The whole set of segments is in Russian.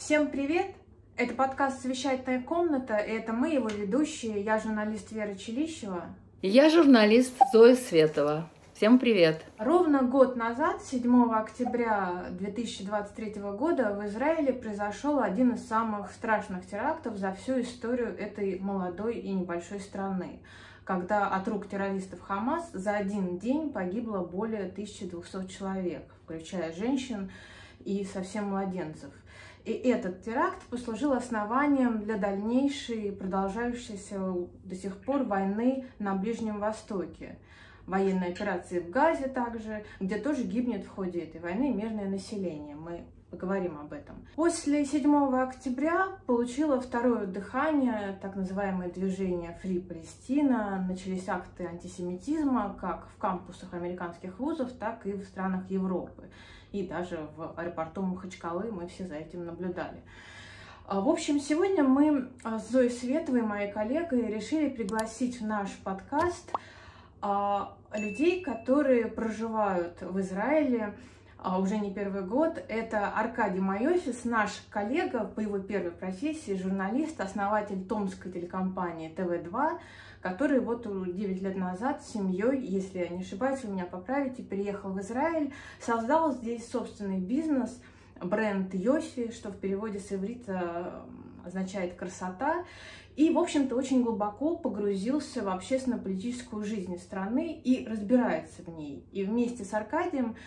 Всем привет! Это подкаст «Совещательная комната», и это мы, его ведущие. Я журналист Вера Челищева. Я журналист Зоя Светова. Всем привет! Ровно год назад, 7 октября 2023 года, в Израиле произошел один из самых страшных терактов за всю историю этой молодой и небольшой страны, когда от рук террористов Хамас за один день погибло более 1200 человек, включая женщин и совсем младенцев. И этот теракт послужил основанием для дальнейшей, продолжающейся до сих пор войны на Ближнем Востоке. Военной операции в Газе также, где тоже гибнет в ходе этой войны мирное население. Мы поговорим об этом. После 7 октября получило второе дыхание так называемое движение Free Palestine. Начались акты антисемитизма как в кампусах американских вузов, так и в странах Европы. И даже в аэропорту Махачкалы мы все за этим наблюдали. В общем, сегодня мы с Зоей Световой, моей коллегой, решили пригласить в наш подкаст людей, которые проживают в Израиле уже не первый год. Это Аркадий Майофис, наш коллега по его первой профессии, журналист, основатель томской телекомпании ТВ2, который вот 9 лет назад с семьей, если я не ошибаюсь, вы меня поправите, переехал в Израиль, создал здесь собственный бизнес, бренд Йофи, что в переводе с иврита означает «красота», и, в общем-то, очень глубоко погрузился в общественно-политическую жизнь страны и разбирается в ней. И вместе с Аркадием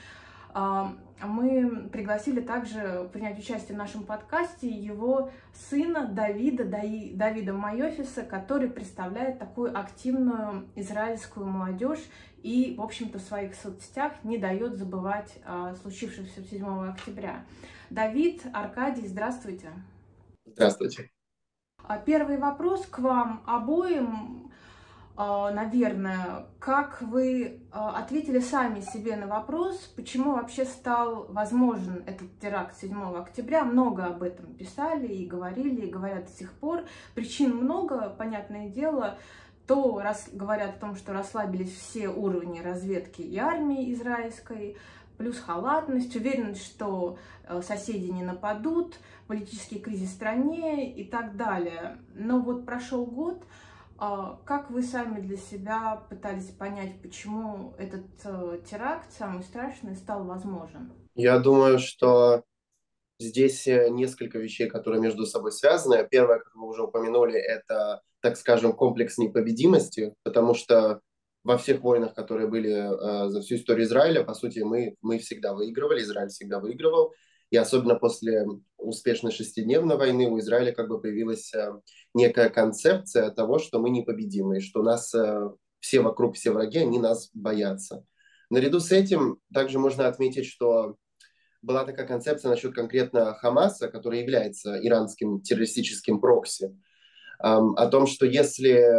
мы пригласили также принять участие в нашем подкасте его сына Давида Майофиса, который представляет такую активную израильскую молодежь и, в общем-то, в своих соцсетях не дает забывать о случившемся 7 октября. Давид, Аркадий, здравствуйте. Здравствуйте. Первый вопрос к вам обоим. Наверное, как вы ответили сами себе на вопрос, почему вообще стал возможен этот теракт 7 октября? Много об этом писали и говорят до сих пор. Причин много, понятное дело. То говорят о том, что расслабились все уровни разведки и армии израильской, плюс халатность, уверенность, что соседи не нападут, политический кризис в стране и так далее. Но вот прошел год. Как вы сами для себя пытались понять, почему этот теракт, самый страшный, стал возможен? Я думаю, что здесь несколько вещей, которые между собой связаны. Первое, как вы уже упомянули, это, так скажем, комплекс непобедимости, потому что во всех войнах, которые были за всю историю Израиля, по сути, мы всегда выигрывали, Израиль всегда выигрывал. И особенно после успешной шестидневной войны у Израиля как бы появилась некая концепция того, что мы непобедимы, и что нас все вокруг, все враги, они нас боятся. Наряду с этим также можно отметить, что была такая концепция насчет конкретно Хамаса, который является иранским террористическим прокси, о том, что если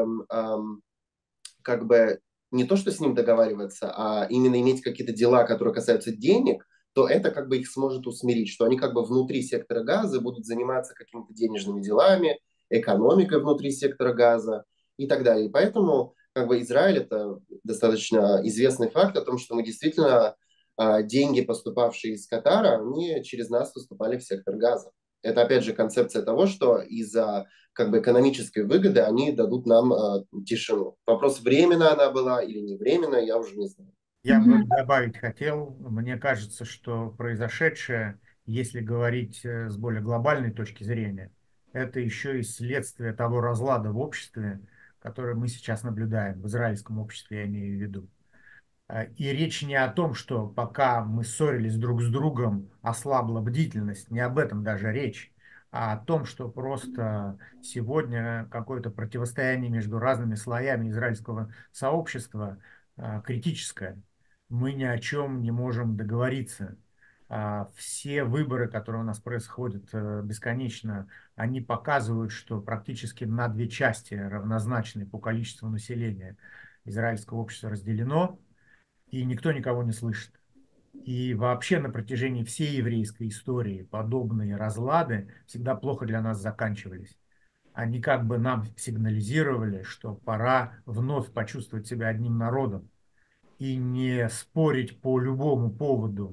как бы не то, что с ним договариваться, а именно иметь какие-то дела, которые касаются денег, то это как бы их сможет усмирить, что они как бы внутри сектора Газа будут заниматься какими-то денежными делами, экономикой внутри сектора Газа и так далее. И поэтому как бы Израиль — это достаточно известный факт о том, что мы действительно деньги, поступавшие из Катара, они через нас поступали в сектор Газа. Это, опять же, концепция того, что из-за как бы экономической выгоды они дадут нам тишину. Вопрос, временно она была или не временно, я уже не знаю. Я бы добавить хотел, мне кажется, что произошедшее, если говорить с более глобальной точки зрения, это еще и следствие того разлада в обществе, который мы сейчас наблюдаем, в израильском обществе я имею в виду. И речь не о том, что пока мы ссорились друг с другом, ослабла бдительность, не об этом даже речь, а о том, что просто сегодня какое-то противостояние между разными слоями израильского сообщества критическое. Мы ни о чем не можем договориться. Все выборы, которые у нас происходят бесконечно, они показывают, что практически на две части, равнозначные по количеству населения израильского общества, разделено, и никто никого не слышит. И вообще на протяжении всей еврейской истории подобные разлады всегда плохо для нас заканчивались. Они как бы нам сигнализировали, что пора вновь почувствовать себя одним народом и не спорить по любому поводу,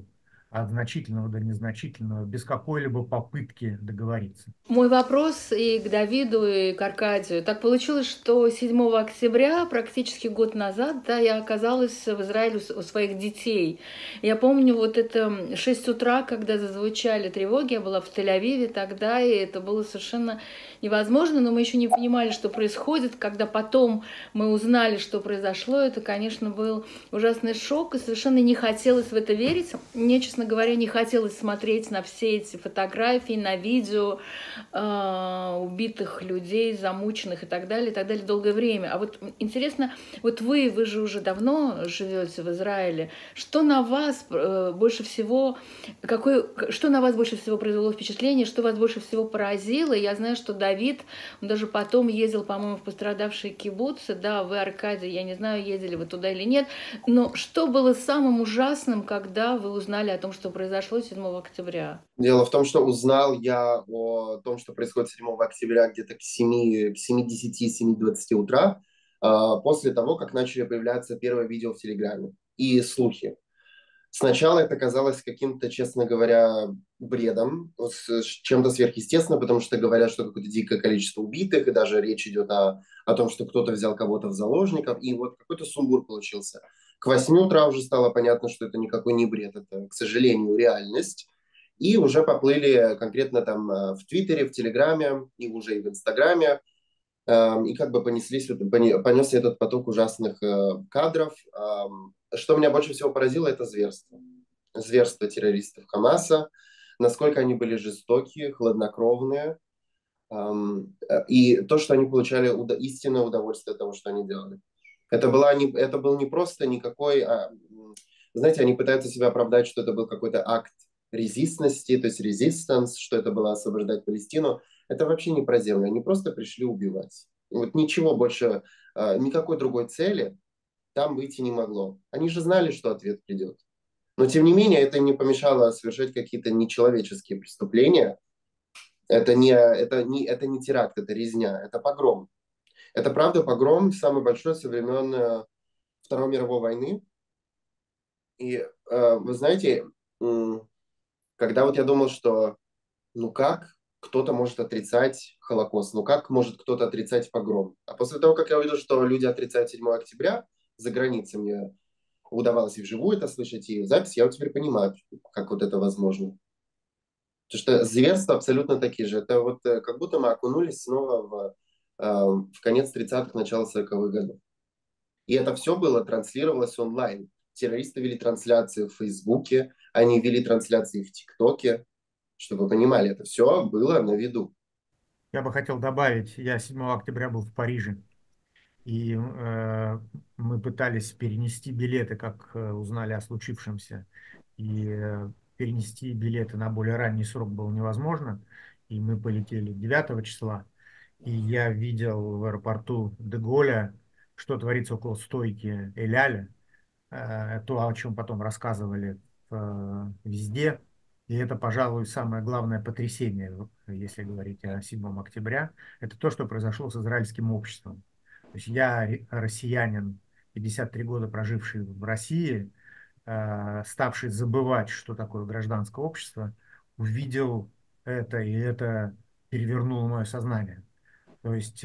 от значительного до незначительного, без какой-либо попытки договориться. Мой вопрос и к Давиду, и к Аркадию. Так получилось, что 7 октября, практически год назад, да, я оказалась в Израиле у своих детей. Я помню вот это 6 утра, когда зазвучали тревоги, я была в Тель-Авиве тогда, и это было совершенно невозможно, но мы еще не понимали, что происходит. Когда потом мы узнали, что произошло, это, конечно, был ужасный шок, и совершенно не хотелось в это верить. Мне, честно говоря, не хотелось смотреть на все эти фотографии, на видео, убитых людей, замученных и так далее долгое время. А вот интересно, вот вы же уже давно живете в Израиле, что на вас больше всего, что на вас больше всего произвело впечатление, что вас больше всего поразило? Я знаю, что Давид, он даже потом ездил, по-моему, в пострадавшие кибуцы, да, вы, Аркадий, я не знаю, ездили вы туда или нет, но что было самым ужасным, когда вы узнали о том, что произошло 7 октября? Дело в том, что узнал я о том, что происходит 7 октября где-то к 7, к 7:10-7:20 утра, после того, как начали появляться первые видео в Телеграме и слухи. Сначала это казалось каким-то, честно говоря, бредом, чем-то сверхъестественным, потому что говорят, что какое-то дикое количество убитых, и даже речь идет о том, что кто-то взял кого-то в заложников, и вот какой-то сумбур получился. К 8 утра уже стало понятно, что это никакой не бред, это, к сожалению, реальность. И уже поплыли конкретно там в Твиттере, в Телеграме, и уже и в Инстаграме, и как бы понесся этот поток ужасных кадров. Что меня больше всего поразило, это зверство. Зверство террористов Хамаса, насколько они были жестокие, хладнокровные, и то, что они получали истинное удовольствие от того, что они делали. Это был не просто никакой... знаете, они пытаются себя оправдать, что это был какой-то акт резистности, то есть resistance, что это было освобождать Палестину. Это вообще не про землю, они просто пришли убивать. Вот ничего больше, никакой другой цели там выйти не могло. Они же знали, что ответ придет. Но, тем не менее, это им не помешало совершать какие-то нечеловеческие преступления. Это не теракт, это резня, это погром. Это, правда, погром самый большой со времен Второй мировой войны. И вы знаете, когда вот я думал, что ну как кто-то может отрицать Холокост, ну как может кто-то отрицать погром? А после того, как я увидел, что люди отрицают 7 октября за границей, мне удавалось и вживую это слышать, и в записи, я вот теперь понимаю, как вот это возможно. Потому что зверства абсолютно такие же. Это вот как будто мы окунулись снова в конец 30-х, начало 40-х годов. И это все было, транслировалось онлайн. Террористы вели трансляции в Фейсбуке, они вели трансляции в ТикТоке. Чтобы вы понимали, это все было на виду. Я бы хотел добавить, я 7 октября был в Париже, и мы пытались перенести билеты, как узнали о случившемся, и перенести билеты на более ранний срок было невозможно, и мы полетели 9 числа, и я видел в аэропорту Деголя, что творится около стойки Эляля, то, о чем потом рассказывали везде. И это, пожалуй, самое главное потрясение, вот, если говорить о 7 октября, это то, что произошло с израильским обществом. То есть я россиянин, 53 года проживший в России, ставший забывать, что такое гражданское общество, увидел это, и это перевернуло мое сознание. То есть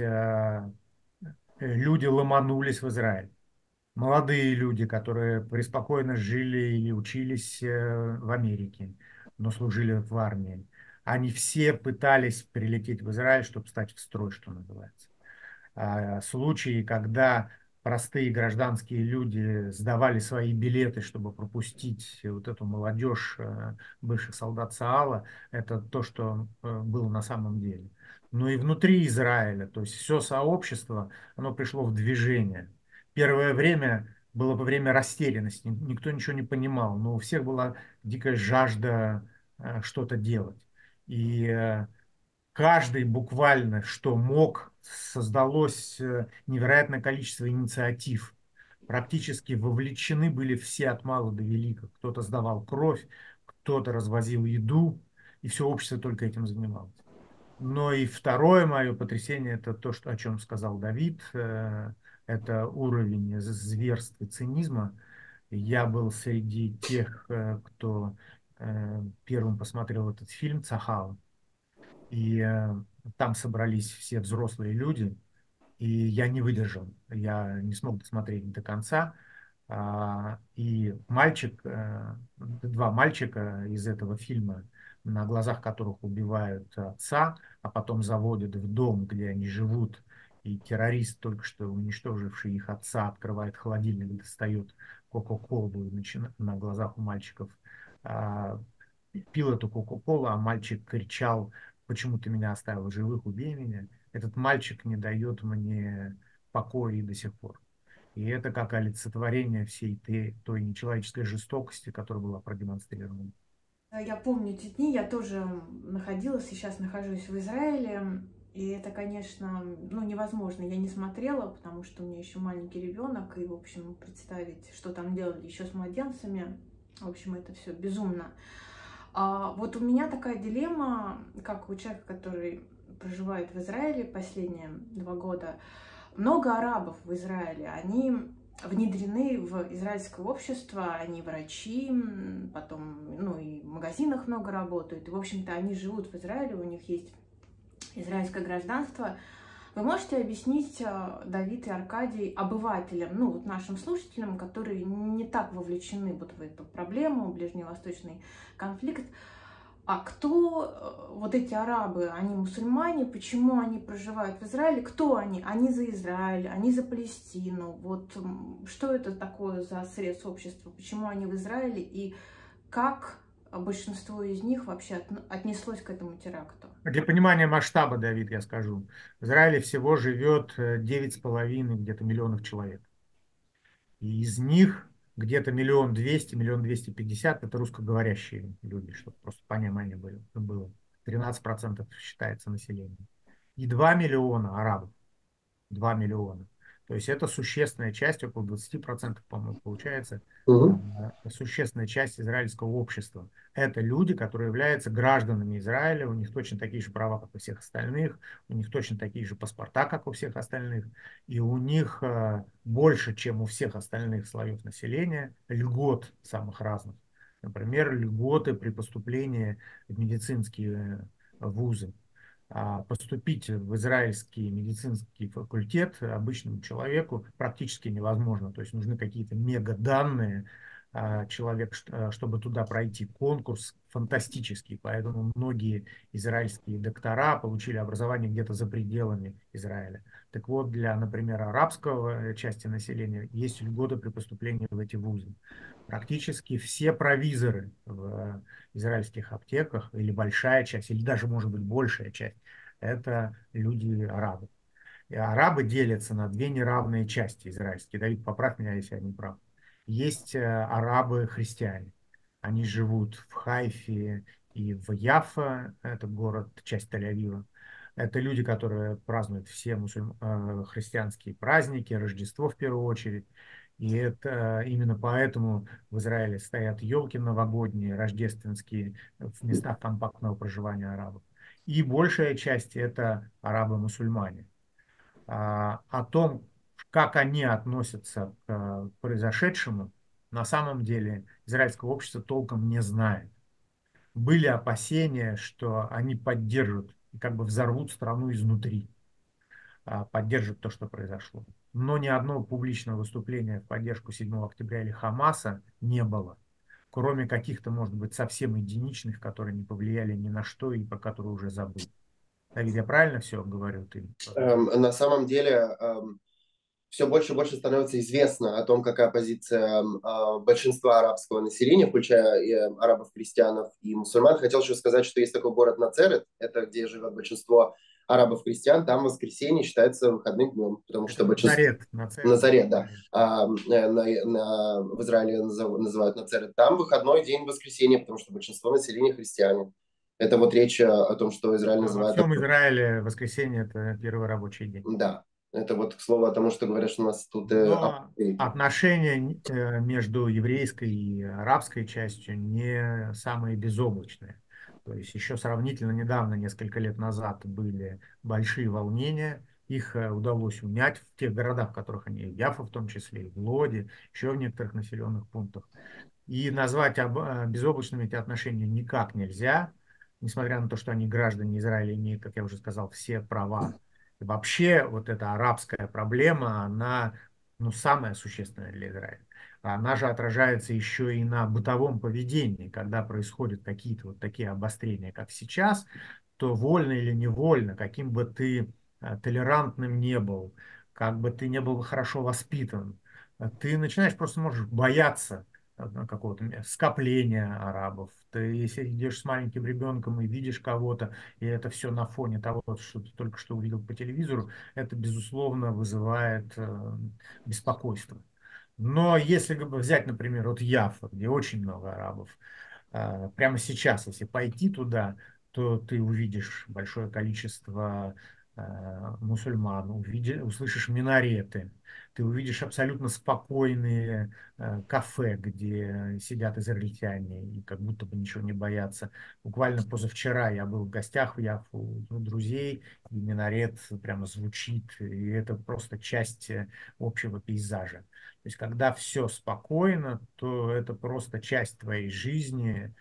люди ломанулись в Израиль. Молодые люди, которые преспокойно жили или учились в Америке, но служили в армии, они все пытались прилететь в Израиль, чтобы стать в строй, что называется. Случаи, когда простые гражданские люди сдавали свои билеты, чтобы пропустить вот эту молодежь бывших солдат Саала, это то, что было на самом деле. Но и внутри Израиля, то есть все сообщество, оно пришло в движение. Первое время было время растерянности, никто ничего не понимал, но у всех была дикая жажда что-то делать. И каждый буквально, что мог, создалось невероятное количество инициатив. Практически вовлечены были все от мала до велика. Кто-то сдавал кровь, кто-то развозил еду, и все общество только этим занималось. Но и второе мое потрясение, это то, что, о чем сказал Давид, это уровень зверства и цинизма. Я был среди тех, кто первым посмотрел этот фильм «Цахал». И там собрались все взрослые люди, и я не выдержал. Я не смог досмотреть до конца. И два мальчика из этого фильма, на глазах которых убивают отца, а потом заводят в дом, где они живут, и террорист, только что уничтоживший их отца, открывает холодильник, достает кока-колу и на глазах у мальчиков а, пил эту кока-колу, а мальчик кричал: «Почему ты меня оставил в живых, убей меня». Этот мальчик не дает мне покоя и до сих пор. И это как олицетворение всей той нечеловеческой жестокости, которая была продемонстрирована. Я помню эти дни, я тоже находилась, сейчас нахожусь в Израиле, и это, конечно, ну, невозможно. Я не смотрела, потому что у меня еще маленький ребенок, и, в общем, представить, что там делали еще с младенцами, в общем, это все безумно. Вот у меня такая дилемма, как у человека, который проживает в Израиле последние 2 года. Много арабов в Израиле, они внедрены в израильское общество, они врачи, потом, ну, и в магазинах много работают. И, в общем-то, они живут в Израиле, у них есть израильское гражданство. Вы можете объяснить, Давид и Аркадий, обывателям, ну, вот нашим слушателям, которые не так вовлечены вот в эту проблему, ближневосточный конфликт, а кто вот эти арабы? Они мусульмане? Почему они проживают в Израиле? Кто они? Они за Израиль, они за Палестину. Вот что это такое за срез общества? Почему они в Израиле? И как большинство из них вообще отнеслось к этому теракту? Для понимания масштаба, Давид, я скажу. В Израиле всего живет 9,5 где-то миллионов человек. И из них где-то 1 200 000, 1 250 000 это русскоговорящие люди, чтобы просто понимание было. 13% считается населением. И 2 миллиона арабов. 2 миллиона. То есть это существенная часть, около 20%, по-моему, получается, Мгм. существенная часть израильского общества. Это люди, которые являются гражданами Израиля, у них точно такие же права, как у всех остальных, у них точно такие же паспорта, как у всех остальных, и у них больше, чем у всех остальных слоев населения, льгот самых разных. Например, льготы при поступлении в медицинские вузы. Поступить в израильский медицинский факультет обычному человеку практически невозможно. То есть нужны какие-то мегаданные. Человек, чтобы туда пройти конкурс фантастический, поэтому многие израильские доктора получили образование где-то за пределами Израиля. Так вот, для, например, арабского части населения есть льготы при поступлении в эти вузы. Практически все провизоры в израильских аптеках, или большая часть, или даже, может быть, большая часть, это люди арабы. И арабы делятся на две неравные части израильские. Давид, поправь меня, если я не прав. Есть арабы-христиане. Они живут в Хайфе и в Яффа, это город, часть Тель-Авива. Это люди, которые празднуют все христианские праздники, Рождество в первую очередь. И это именно поэтому в Израиле стоят елки новогодние, рождественские, в местах компактного проживания арабов. И большая часть это арабы-мусульмане. О том, как они относятся к произошедшему, на самом деле израильское общество толком не знает. Были опасения, что они поддержат и как бы взорвут страну изнутри, поддержат то, что произошло. Но ни одного публичного выступления в поддержку 7 октября или Хамаса не было, кроме каких-то, может быть, совсем единичных, которые не повлияли ни на что и про которые уже забыли. Давид, я правильно все говорю? Ты... На самом деле все больше и больше становится известно о том, какая позиция большинства арабского населения, включая и арабов-христианов и мусульман. Хотел еще сказать, что есть такой город Нацерет, это где живет большинство арабов-христиан, там воскресенье считается выходным днем, потому что большинство... Назарет, да. В Израиле называют Нацерет. Там выходной день воскресенья, потому что большинство населения христиане. Это вот речь о том, что Израиль называет... Во всем Израиле воскресенье – это первый рабочий день. Да. Это вот к слову о том, что говорят, что у нас тут... Но отношения между еврейской и арабской частью не самые безоблачные. То есть еще сравнительно недавно, несколько лет назад, были большие волнения. Их удалось унять в тех городах, в которых они, Яфа в том числе, и в Лоде, еще в некоторых населенных пунктах. И назвать безоблачными эти отношения никак нельзя, несмотря на то, что они граждане Израиля, имеют, как я уже сказал, все права. И вообще вот эта арабская проблема, она ну, самая существенная для Израиля. Она же отражается еще и на бытовом поведении, когда происходят какие-то вот такие обострения, как сейчас, то вольно или невольно, каким бы ты толерантным не был, как бы ты не был хорошо воспитан, ты начинаешь просто можешь бояться какого-то скопления арабов. Ты если идешь с маленьким ребенком и видишь кого-то, и это все на фоне того, что ты только что увидел по телевизору, это, безусловно, вызывает беспокойство. Но если взять, например, вот Яффа, где очень много арабов, прямо сейчас, если пойти туда, то ты увидишь большое количество мусульман, услышишь минареты, ты увидишь абсолютно спокойные кафе, где сидят израильтяне и как будто бы ничего не боятся. Буквально позавчера я был в гостях в Яфу у друзей, и минарет прямо звучит, и это просто часть общего пейзажа. То есть, когда все спокойно, то это просто часть твоей жизни,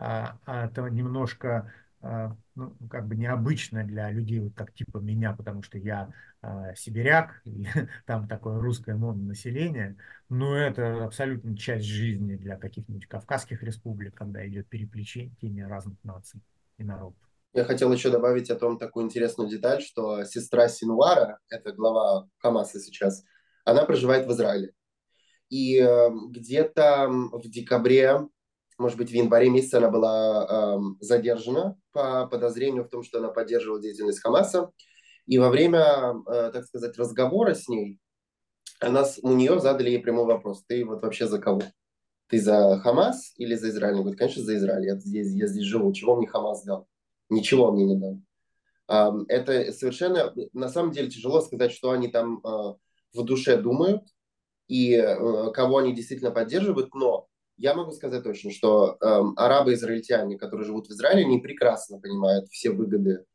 это немножко ну, как бы необычно для людей, вот как типа меня, потому что я сибиряк, и там такое русское население, но это абсолютно часть жизни для каких-нибудь кавказских республик, когда идет переплетение разных наций и народов. Я хотел еще добавить о том такую интересную деталь, что сестра Синвара, это глава Хамаса сейчас, она проживает в Израиле. И где-то в декабре, может быть, в январе месяце она была задержана по подозрению в том, что она поддерживала деятельность Хамаса. И во время, так сказать, разговора с ней, у нее задали ей прямой вопрос. Ты вот вообще за кого? Ты за Хамас или за Израиль? Она говорит, конечно, за Израиль. Я здесь живу. Чего мне Хамас дал? Ничего мне не дал. Это совершенно, на самом деле, тяжело сказать, что они там в душе думают и кого они действительно поддерживают, но я могу сказать точно, что арабы-израильтяне, которые живут в Израиле, они прекрасно понимают все выгоды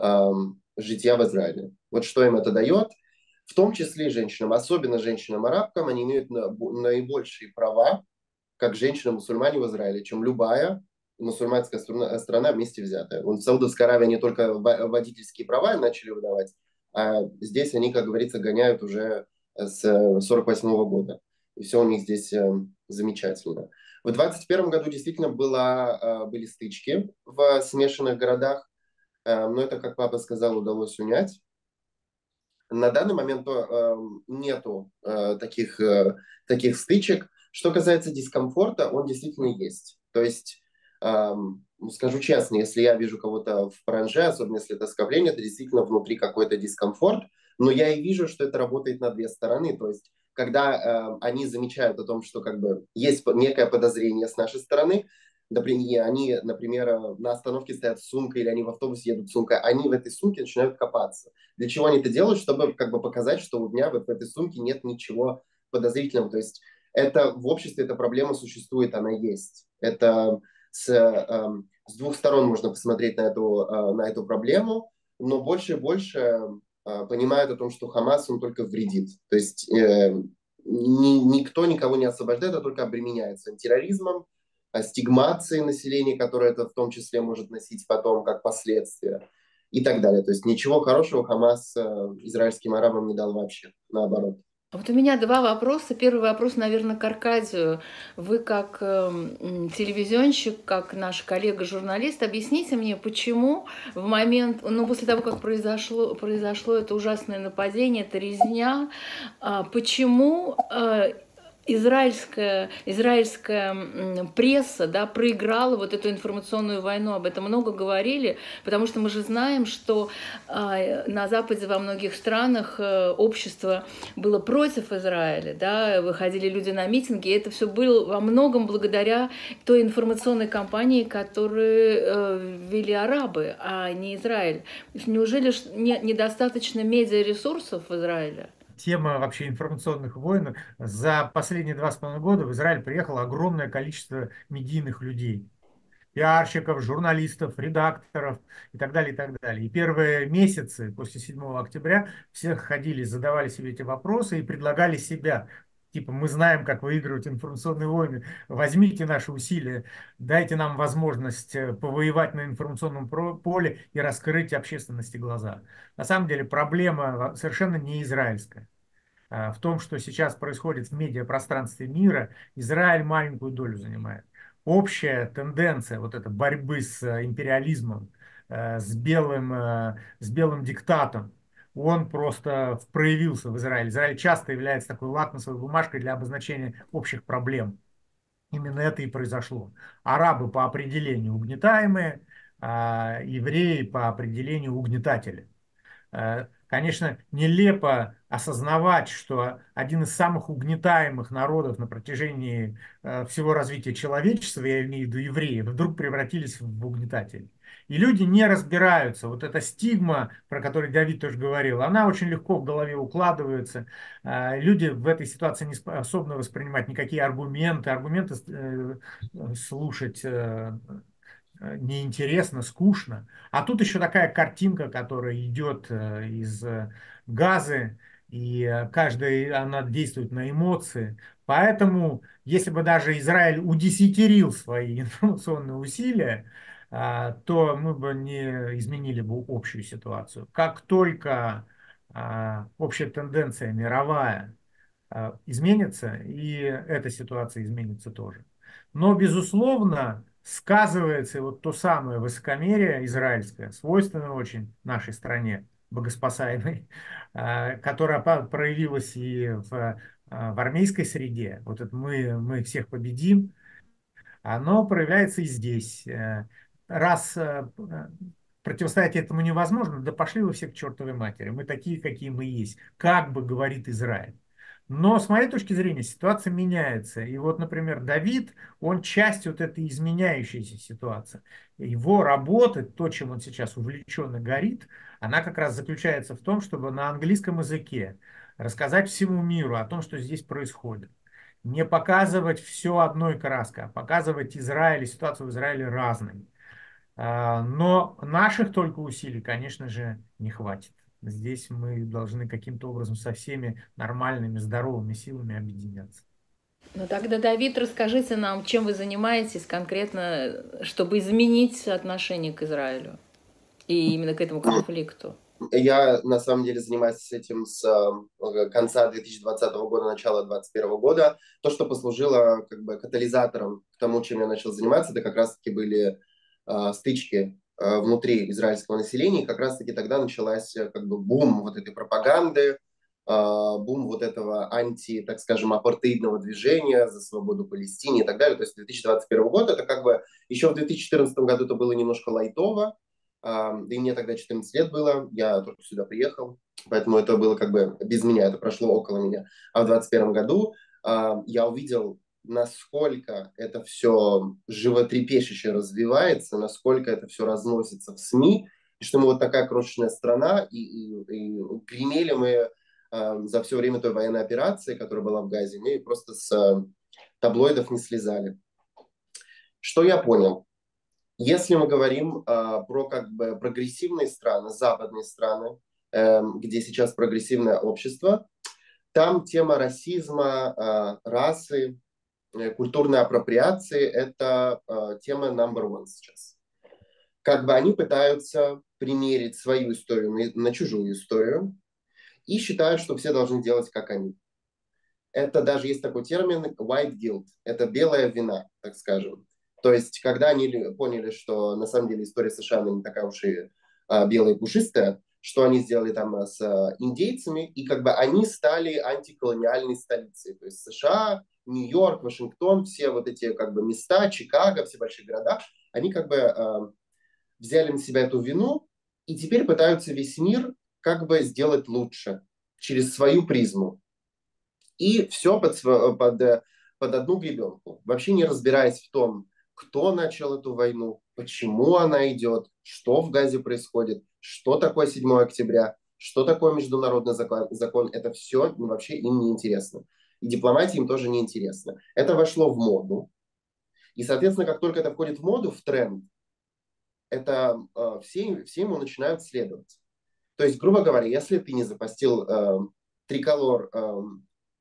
житья в Израиле. Вот что им это дает, в том числе и женщинам, особенно женщинам-арабкам, они имеют наибольшие права, как женщины-мусульмане в Израиле, чем любая мусульманская страна вместе взятая. В Саудовской Аравии они только водительские права начали выдавать, а здесь они, как говорится, гоняют уже с 1948 года. И все у них здесь замечательно. В 2021 году действительно были стычки в смешанных городах, но это, как папа сказал, удалось унять. На данный момент нету таких стычек. Что касается дискомфорта, он действительно есть. То есть, скажу честно, если я вижу кого-то в паранже, особенно если это скопление, это действительно внутри какой-то дискомфорт. Но я и вижу, что это работает на две стороны. То есть, когда они замечают о том, что как бы есть некое подозрение с нашей стороны, например, они, например, на остановке стоят с сумкой, или они в автобусе едут с сумкой, они в этой сумке начинают копаться. Для чего они это делают? Чтобы как бы показать, что у меня вот в этой сумке нет ничего подозрительного. То есть это в обществе эта проблема существует, она есть. Это с двух сторон можно посмотреть на эту проблему, но больше и больше понимают о том, что Хамас, он только вредит. То есть никто никого не освобождает, а только обременяется терроризмом, стигмацией населения, которое это в том числе может носить потом как последствия и так далее. То есть ничего хорошего Хамас израильским арабам не дал вообще, наоборот. Вот у меня два вопроса. Первый вопрос, наверное, к Аркадию. Вы как телевизионщик, как наш коллега-журналист, объясните мне, почему в момент, после того, как произошло это ужасное нападение, это резня, почему израильская пресса, да, проиграла вот эту информационную войну, об этом много говорили, потому что мы же знаем, что на Западе во многих странах общество было против Израиля, да, выходили люди на митинги, и это все было во многом благодаря той информационной кампании, которую вели арабы, а не Израиль. Неужели недостаточно медиаресурсов в Израиле? Тема вообще информационных войн. За последние 2,5 года в Израиль приехало огромное количество медийных людей. Пиарщиков, журналистов, редакторов и так далее, и так далее. И первые месяцы после 7 октября все ходили, задавали себе эти вопросы и предлагали себя. Типа, мы знаем, как выигрывать информационные войны. Возьмите наши усилия, дайте нам возможность повоевать на информационном поле и раскрыть общественности глаза. На самом деле проблема совершенно не израильская. В том, что сейчас происходит в медиапространстве мира, Израиль маленькую долю занимает. Общая тенденция вот этой борьбы с империализмом, с белым диктатом, он просто проявился в Израиле. Израиль часто является такой лакмусовой бумажкой для обозначения общих проблем. Именно это и произошло. Арабы по определению угнетаемые, а евреи по определению угнетатели. Конечно, нелепо осознавать, что один из самых угнетаемых народов на протяжении всего развития человечества, я имею в виду евреев, вдруг превратились в угнетателей. И люди не разбираются. Вот эта стигма, про которую Давид тоже говорил, она очень легко в голове укладывается. Люди в этой ситуации не способны воспринимать никакие аргументы. Аргументы слушать неинтересно, скучно. А тут еще такая картинка, которая идет из Газы, и каждая она действует на эмоции. Поэтому, если бы даже Израиль удесятерил свои информационные усилия, то мы бы не изменили бы общую ситуацию. Как только общая тенденция мировая изменится, и эта ситуация изменится тоже. Но, безусловно, сказывается вот то самое высокомерие израильское, свойственное очень нашей стране, богоспасаемой, которое проявилось и в армейской среде. Вот это мы всех победим, оно проявляется и здесь. Раз противостоять этому невозможно, да пошли вы все к чертовой матери. Мы такие, какие мы есть, как бы говорит Израиль. Но с моей точки зрения ситуация меняется. И вот, например, Давид, он часть вот этой изменяющейся ситуации. Его работа, то, чем он сейчас увлеченно горит, она как раз заключается в том, чтобы на английском языке рассказать всему миру о том, что здесь происходит. Не показывать все одной краской, а показывать Израиль и ситуацию в Израиле разной. Но наших только усилий, конечно же, не хватит. Здесь мы должны каким-то образом со всеми нормальными, здоровыми силами объединяться. Ну тогда, Давид, расскажите нам, чем вы занимаетесь конкретно, чтобы изменить отношение к Израилю и именно к этому конфликту. Я, на самом деле, занимаюсь этим с конца 2020 года, начала 2021 года. То, что послужило как бы катализатором к тому, чем я начал заниматься, это как раз-таки были стычки внутри израильского населения. И как раз-таки тогда началась как бы бум вот этой пропаганды, бум вот этого так скажем, апартеидного движения за свободу Палестины и так далее. То есть 2021 год, это как бы еще в 2014 году это было немножко лайтово, и мне тогда 14 лет было, я только сюда приехал, поэтому это было как бы без меня, это прошло около меня. А в 2021 году я увидел, насколько это все животрепещуще развивается, насколько это все разносится в СМИ, и что мы вот такая крошечная страна, и гремели мы за все время той военной операции, которая была в Газе, мы просто с таблоидов не слезали. Что я понял? Если мы говорим про как бы прогрессивные страны, западные страны, где сейчас прогрессивное общество, там тема расизма, расы, культурной апроприации – это тема number one сейчас. Как бы они пытаются примерить свою историю на чужую историю и считают, что все должны делать, как они. Это даже есть такой термин white guilt, это белая вина, так скажем. То есть, когда они поняли, что на самом деле история США не такая уж и белая и пушистая, что они сделали там с индейцами, и как бы они стали антиколониальной столицей. То есть США, Нью-Йорк, Вашингтон, все вот эти как бы места, Чикаго, все большие города, они как бы взяли на себя эту вину и теперь пытаются весь мир как бы сделать лучше через свою призму. И все под одну гребенку, вообще не разбираясь в том, кто начал эту войну, почему она идет, что в Газе происходит, что такое 7 октября, что такое международный закон. Это все вообще им не интересно. И дипломатия им тоже не интересна. Это вошло в моду. И, соответственно, как только это входит в моду, в тренд, это все ему начинают следовать. То есть, грубо говоря, если ты не запостил триколор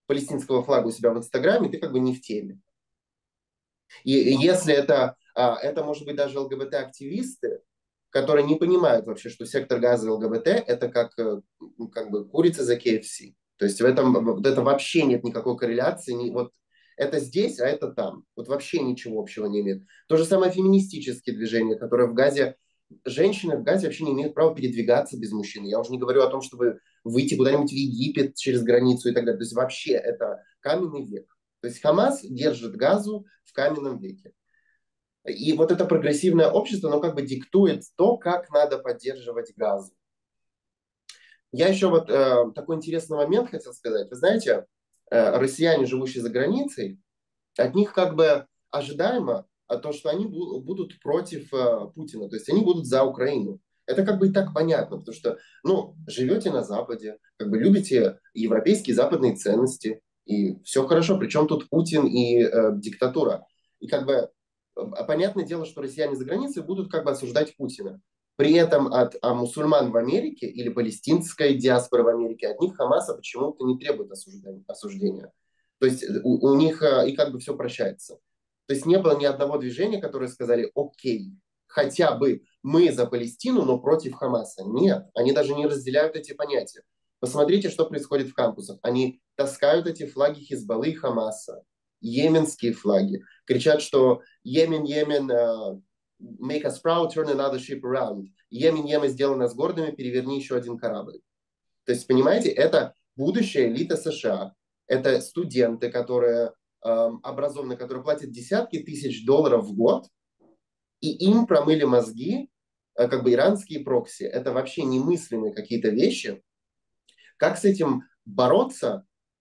палестинского флага у себя в Инстаграме, ты как бы не в теме. И если это может быть даже ЛГБТ-активисты, которые не понимают вообще, что сектор газа ЛГБТ – это как бы курица за KFC. То есть в этом вообще нет никакой корреляции. Вот это здесь, а это там. Вот вообще ничего общего не имеет. То же самое феминистические движения, которые в Газе... Женщины в Газе вообще не имеют права передвигаться без мужчины. Я уже не говорю о том, чтобы выйти куда-нибудь в Египет через границу и так далее. То есть вообще это каменный век. То есть Хамас держит Газу в каменном веке. И вот это прогрессивное общество, оно как бы диктует то, как надо поддерживать Газу. Я еще вот такой интересный момент хотел сказать. Вы знаете, россияне, живущие за границей, от них как бы ожидаемо то, что они будут против Путина. То есть они будут за Украину. Это как бы и так понятно, потому что, ну, живете на Западе, как бы любите европейские западные ценности, и все хорошо. Причем тут Путин и диктатура. И как бы понятное дело, что россияне за границей будут как бы осуждать Путина. При этом от мусульман в Америке или палестинской диаспоры в Америке, от них Хамаса почему-то не требует осуждения. То есть у них и как бы все прощается. То есть не было ни одного движения, которые сказали: окей, хотя бы мы за Палестину, но против Хамаса. Нет, они даже не разделяют эти понятия. Посмотрите, что происходит в кампусах. Они таскают эти флаги Хизбаллы и Хамаса, йеменские флаги. Кричат, что Йемен, Йемен, make us proud, turn another ship around. Йемен, Йемен, сделай нас гордыми, переверни еще один корабль. То есть, понимаете, это будущая элита США. Это студенты, которые образованы, которые платят десятки тысяч долларов в год, и им промыли мозги как бы иранские прокси. Это вообще немыслимые какие-то вещи. Как с этим бороться?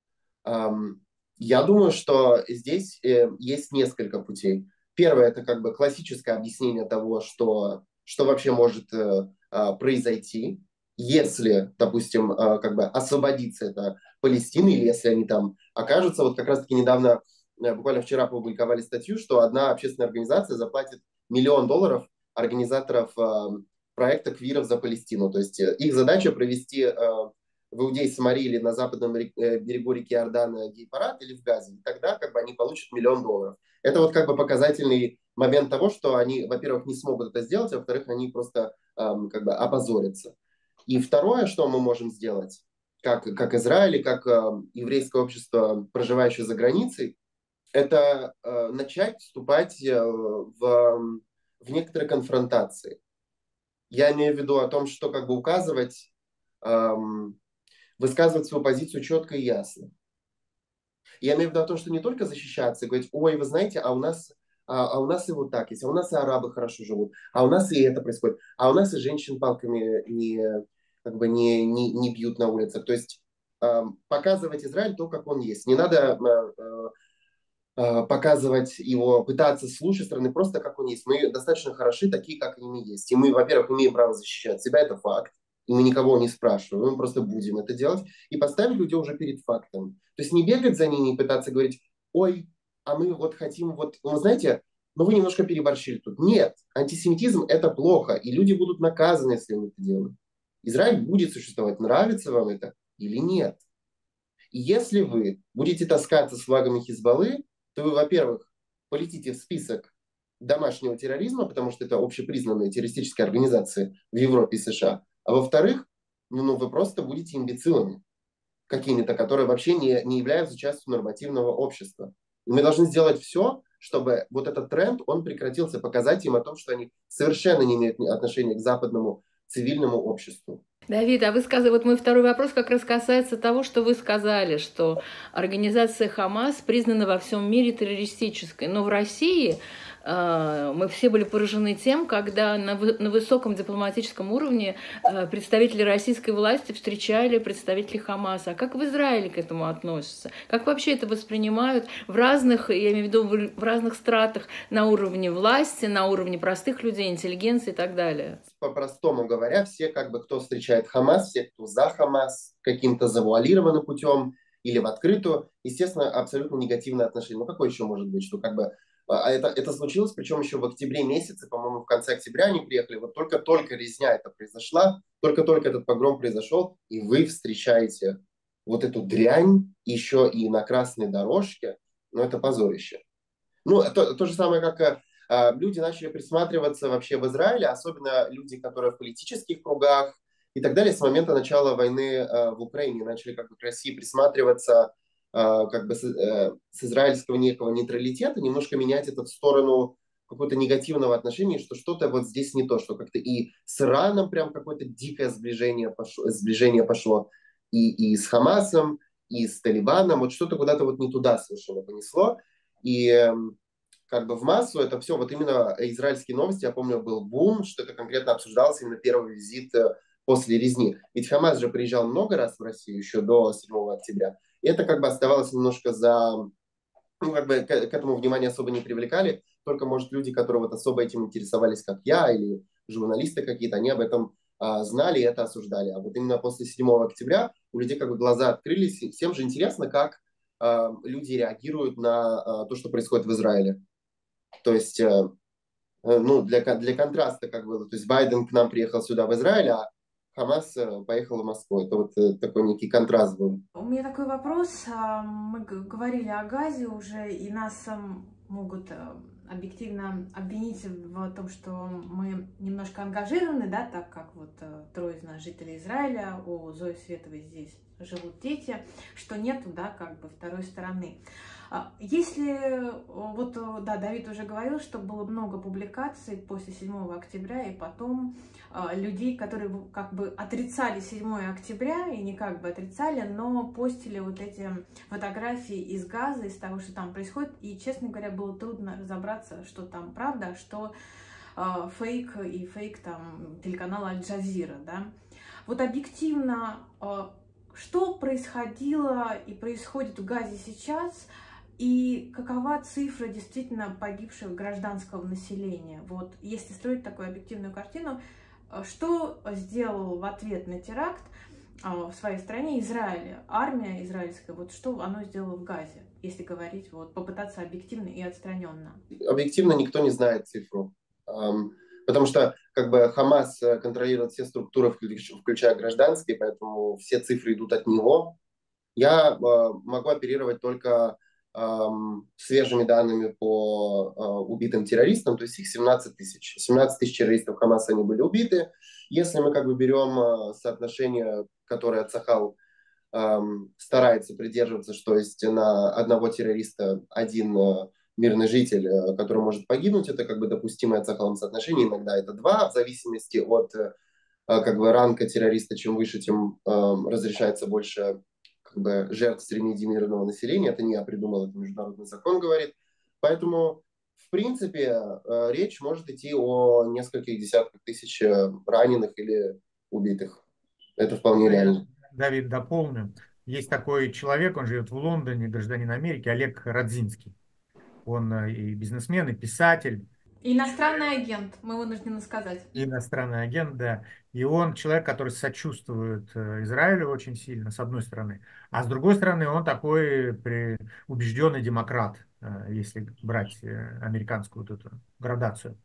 Я думаю, что здесь есть несколько путей. Первое – это как бы классическое объяснение того, что вообще может произойти, если, допустим, как бы освободится эта Палестина, или если они там окажутся. Вот как раз-таки недавно, буквально вчера опубликовали статью, что одна общественная организация заплатит $1 миллион организаторов проекта «Квиров за Палестину». То есть их задача провести в Иудее-Самарии или на западном берегу реки Иордана гей-парад или в Газе, и тогда как бы они получат $1 миллион. Это вот как бы показательный момент того, что они, во-первых, не смогут это сделать, а во-вторых, они просто как бы опозорятся. И второе, что мы можем сделать, как Израиль, как еврейское общество, проживающее за границей, это начать вступать в некоторые конфронтации. Я имею в виду о том, что как бы указывать, высказывать свою позицию четко и ясно. Я имею в виду о том, что не только защищаться и говорить: ой, вы знаете, а у нас и вот так есть, а у нас и арабы хорошо живут, а у нас и это происходит, а у нас и женщин палками не бьют на улицах. То есть показывать Израиль то, как он есть. Не надо показывать его, пытаться с лучшей стороны, просто как он есть. Мы достаточно хороши, такие, как они есть. И мы, во-первых, имеем право защищать себя, это факт. И мы никого не спрашиваем, мы просто будем это делать. И поставить людей уже перед фактом. То есть не бегать за ними и пытаться говорить: ой, а мы вот хотим, вот, ну, знаете, вы немножко переборщили тут. Нет, антисемитизм – это плохо, и люди будут наказаны, если они это делают. Израиль будет существовать, нравится вам это или нет. И если вы будете таскаться с флагами Хизбаллы, то вы, во-первых, полетите в список домашнего терроризма, потому что это общепризнанные террористические организации в Европе и США. А во-вторых, вы просто будете имбецилами какими-то, которые вообще не являются частью нормативного общества. И мы должны сделать все, чтобы вот этот тренд, он прекратился, показать им о том, что они совершенно не имеют отношения к западному цивильному обществу. Давид, а вы сказали, вот мой второй вопрос как раз касается того, что вы сказали, что организация Хамас признана во всем мире террористической, но в России мы все были поражены тем, когда на высоком дипломатическом уровне представители российской власти встречали представителей Хамаса. А как в Израиле к этому относятся? Как вообще это воспринимают в разных, я имею в виду, в разных стратах на уровне власти, на уровне простых людей, интеллигенции и так далее? По-простому говоря, все, как бы, кто встречает Хамас, все, кто за Хамас, каким-то завуалированным путем или в открытую, естественно, абсолютно негативное отношение. Ну, какое еще может быть, что как бы это случилось, причем еще в октябре месяце, по-моему, в конце октября они приехали, вот только-только резня это произошла, только-только этот погром произошел, и вы встречаете вот эту дрянь еще и на красной дорожке, ну, это позорище. Ну, то же самое, как люди начали присматриваться вообще в Израиле, особенно люди, которые в политических кругах и так далее, с момента начала войны в Украине начали как бы к России присматриваться как бы с израильского некого нейтралитета, немножко менять это в сторону какого-то негативного отношения, что что-то вот здесь не то, что как-то и с Ираном прям какое-то дикое сближение пошло, и с Хамасом, и с Талибаном, вот что-то куда-то вот не туда совершенно понесло. И как бы в массу это все, вот именно израильские новости, я помню, был бум, что это конкретно обсуждалось именно первый визит после резни. Ведь Хамас же приезжал много раз в Россию еще до 7 октября. И это как бы оставалось немножко за... Ну, как бы к этому внимание особо не привлекали. Только, может, люди, которые вот особо этим интересовались, как я, или журналисты какие-то, они об этом знали и это осуждали. А вот именно после 7 октября у людей как бы глаза открылись. И всем же интересно, как люди реагируют на то, что происходит в Израиле. То есть, ну, для контраста, как бы, то есть Байден к нам приехал сюда в Израиль, а Хамас поехал в Москву. Это вот такой некий контраст был. У меня такой вопрос. Мы говорили о газе уже, и нас могут объективно обвинить в том, что мы немножко ангажированы, да, так как вот трое из нас жителей Израиля, у Зои Световой здесь живут дети, что нету, да, как бы второй стороны. Если, вот, да, Давид уже говорил, что было много публикаций после 7 октября, и потом людей, которые как бы отрицали 7 октября, и не как бы отрицали, но постили вот эти фотографии из Газа, из того, что там происходит, и, честно говоря, было трудно разобраться, что там правда, а что фейк, и фейк там телеканала Аль-Джазира, да. Вот объективно, что происходило и происходит в Газе сейчас, и какова цифра действительно погибшего гражданского населения? Вот если строить такую объективную картину, что сделал в ответ на теракт в своей стране Израиль, армия израильская, вот что оно сделало в Газе, если говорить, вот попытаться объективно и отстраненно? Объективно никто не знает цифру. Потому что как бы Хамас контролирует все структуры, включая гражданские, поэтому все цифры идут от него. Я могу оперировать только свежими данными по убитым террористам, то есть их 17 тысяч. 17 тысяч террористов Хамаса они были убиты. Если мы как бы берем соотношение, которое Цахал старается придерживаться, что есть на одного террориста один мирный житель, который может погибнуть, это как бы допустимое Цахалом соотношение, иногда это два, в зависимости от как бы ранга террориста, чем выше, тем разрешается больше как бы жертв среди мирного населения. Это не я придумал, это международный закон говорит. Поэтому, в принципе, речь может идти о нескольких десятках тысяч раненых или убитых. Это вполне реально. Давид, дополню. Есть такой человек, он живет в Лондоне, гражданин Америки, Олег Радзинский. Он и бизнесмен, и писатель. Иностранный агент, мы вынуждены сказать. Иностранный агент, да. И он человек, который сочувствует Израилю очень сильно, с одной стороны. А с другой стороны, он такой убежденный демократ, если брать американскую вот эту градацию.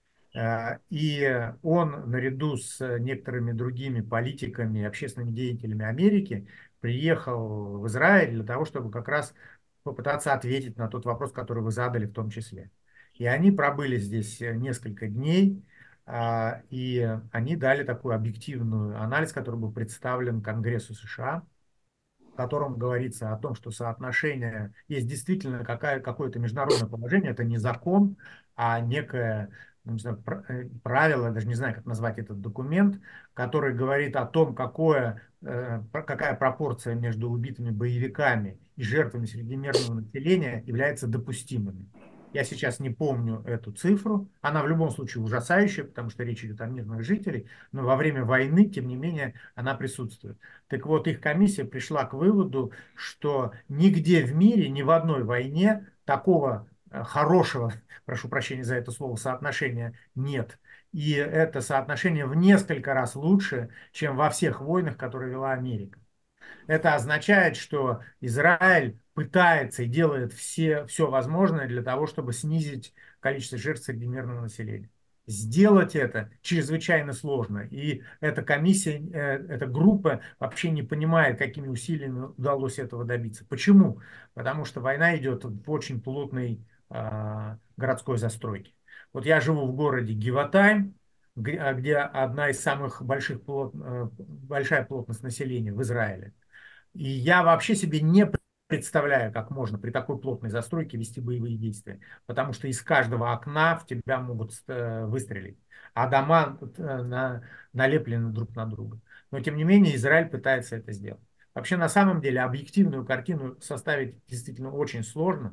И он, наряду с некоторыми другими политиками и общественными деятелями Америки, приехал в Израиль для того, чтобы как раз попытаться ответить на тот вопрос, который вы задали в том числе. И они пробыли здесь несколько дней, и они дали такой объективный анализ, который был представлен Конгрессу США, в котором говорится о том, что соотношение, есть действительно какое-то международное положение, это не закон, а некое, ну, не знаю, правило, я даже не знаю, как назвать этот документ, который говорит о том, какая пропорция между убитыми боевиками и жертвами среди мирного населения является допустимыми. Я сейчас не помню эту цифру. Она в любом случае ужасающая, потому что речь идет о мирных жителях, но во время войны, тем не менее, она присутствует. Так вот, их комиссия пришла к выводу, что нигде в мире, ни в одной войне такого хорошего, прошу прощения за это слово, соотношения нет. И это соотношение в несколько раз лучше, чем во всех войнах, которые вела Америка. Это означает, что Израиль пытается и делает все возможное для того, чтобы снизить количество жертв среди мирного населения. Сделать это чрезвычайно сложно. И эта комиссия, эта группа вообще не понимает, какими усилиями удалось этого добиться. Почему? Потому что война идет в очень плотной городской застройке. Вот я живу в городе Гиватайм, где одна из самых большая плотность населения в Израиле. И я вообще себе не представляю, как можно при такой плотной застройке вести боевые действия, потому что из каждого окна в тебя могут выстрелить, а дома налеплены друг на друга. Но тем не менее Израиль пытается это сделать. Вообще на самом деле объективную картину составить действительно очень сложно.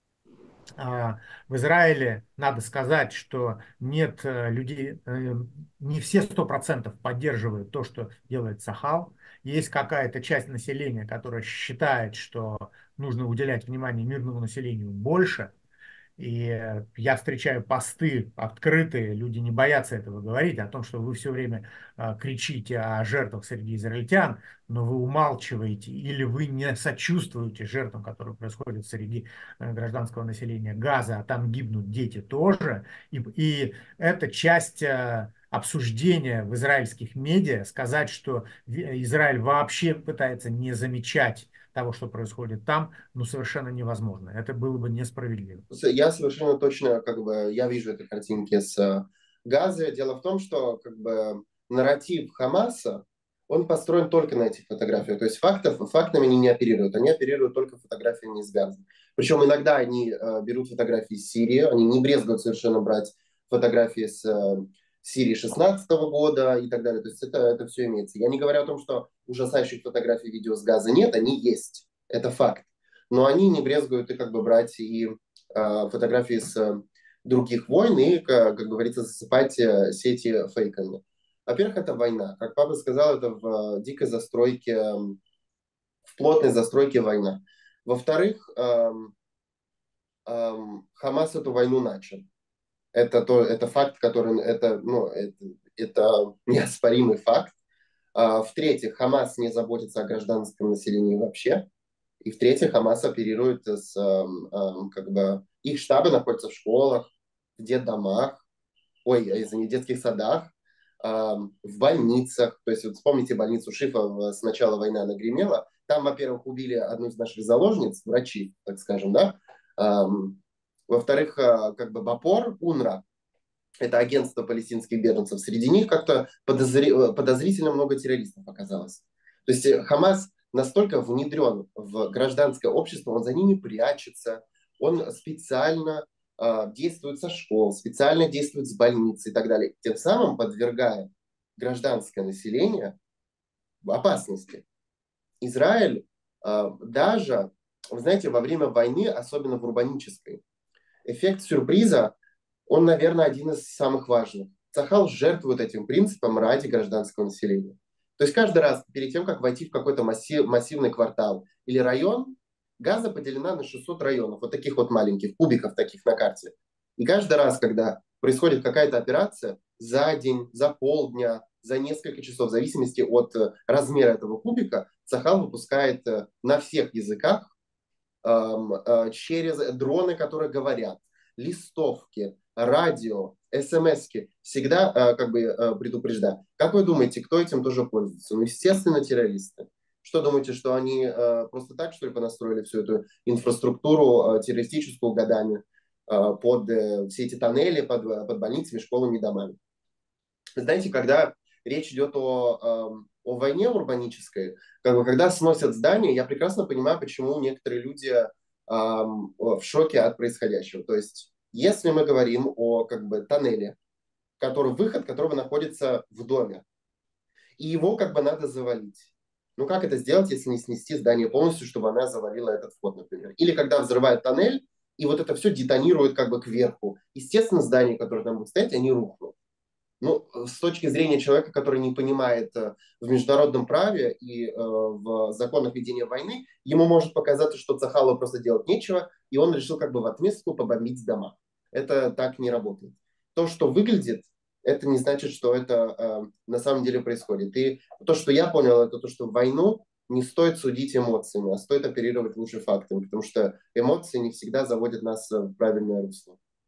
В Израиле надо сказать, что нет людей, не все 100% поддерживают то, что делает Сахал. Есть какая-то часть населения, которая считает, что нужно уделять внимание мирному населению больше. И я встречаю посты открытые, люди не боятся этого говорить, о том, что вы все время кричите о жертвах среди израильтян, но вы умалчиваете или вы не сочувствуете жертвам, которые происходят среди гражданского населения Газа, а там гибнут дети тоже. И это часть обсуждения в израильских медиа, сказать, что Израиль вообще пытается не замечать того, что происходит там, ну, совершенно невозможно. Это было бы несправедливо. Я совершенно точно, как бы, я вижу эти картинки с Газы. Дело в том, что, как бы, нарратив Хамаса, он построен только на этих фотографиях. То есть фактами они не оперируют. Они оперируют только фотографиями из Газы. Причем иногда они берут фотографии из Сирии, они не брезгуют совершенно брать фотографии с Сирии 16 года и так далее. То есть это все имеется. Я не говорю о том, что ужасающих фотографий и видео с Газа нет, они есть. Это факт. Но они не брезгуют и как бы брать и фотографии с других войн и, как говорится, засыпать сети фейками. Во-первых, это война. Как папа сказал, это в дикой застройке, в плотной застройке война. Во-вторых, Хамас эту войну начал. Это факт, который, это неоспоримый факт. В-третьих, Хамас не заботится о гражданском населении вообще. И в-третьих, Хамас оперирует с, как бы, их штабы находятся в школах, в детдомах, в детских садах, в больницах. То есть, вот вспомните больницу Шифа с начала войны, она гремела. Там, во-первых, убили одну из наших заложниц, врачи, так скажем, да. Во-вторых, как бы Бапор, УНРА, это агентство палестинских беженцев. Среди них как-то подозрительно много террористов оказалось. То есть Хамас настолько внедрен в гражданское общество, он за ними прячется, он специально действует со школ, специально действует с больниц и так далее, тем самым подвергая гражданское население в опасности. Израиль даже, вы знаете, во время войны, особенно в урбанической, эффект сюрприза, он, наверное, один из самых важных. Цахал жертвует этим принципом ради гражданского населения. То есть каждый раз перед тем, как войти в какой-то массивный квартал или район, Газа поделена на 600 районов, вот таких вот маленьких кубиков таких на карте. И каждый раз, когда происходит какая-то операция, за день, за полдня, за несколько часов, в зависимости от размера этого кубика, Цахал выпускает на всех языках через дроны, которые говорят, листовки, радио, смс-ки, всегда как бы предупреждаю. Как вы думаете, кто этим тоже пользуется? Ну, естественно, террористы. Что думаете, что они просто так, что ли, понастроили всю эту инфраструктуру террористическую годами под все эти тоннели, под больницами, школами и домами? Знаете, когда речь идет о войне урбанической, как бы, когда сносят здания, я прекрасно понимаю, почему некоторые люди в шоке от происходящего. То есть, если мы говорим о как бы тоннеле, выход которого находится в доме, и его как бы надо завалить. Ну как это сделать, если не снести здание полностью, чтобы она завалила этот вход, например? Или когда взрывают тоннель, и вот это все детонирует как бы кверху. Естественно, здания, которые там будут стоять, они рухнут. Ну, с точки зрения человека, который не понимает в международном праве и в законах ведения войны, ему может показаться, что Цахалу просто делать нечего, и он решил как бы в отместку побомбить дома. Это так не работает. То, что выглядит, это не значит, что это на самом деле происходит. И то, что я понял, это то, что войну не стоит судить эмоциями, а стоит оперировать лучше фактами, потому что эмоции не всегда заводят нас в правильное русло.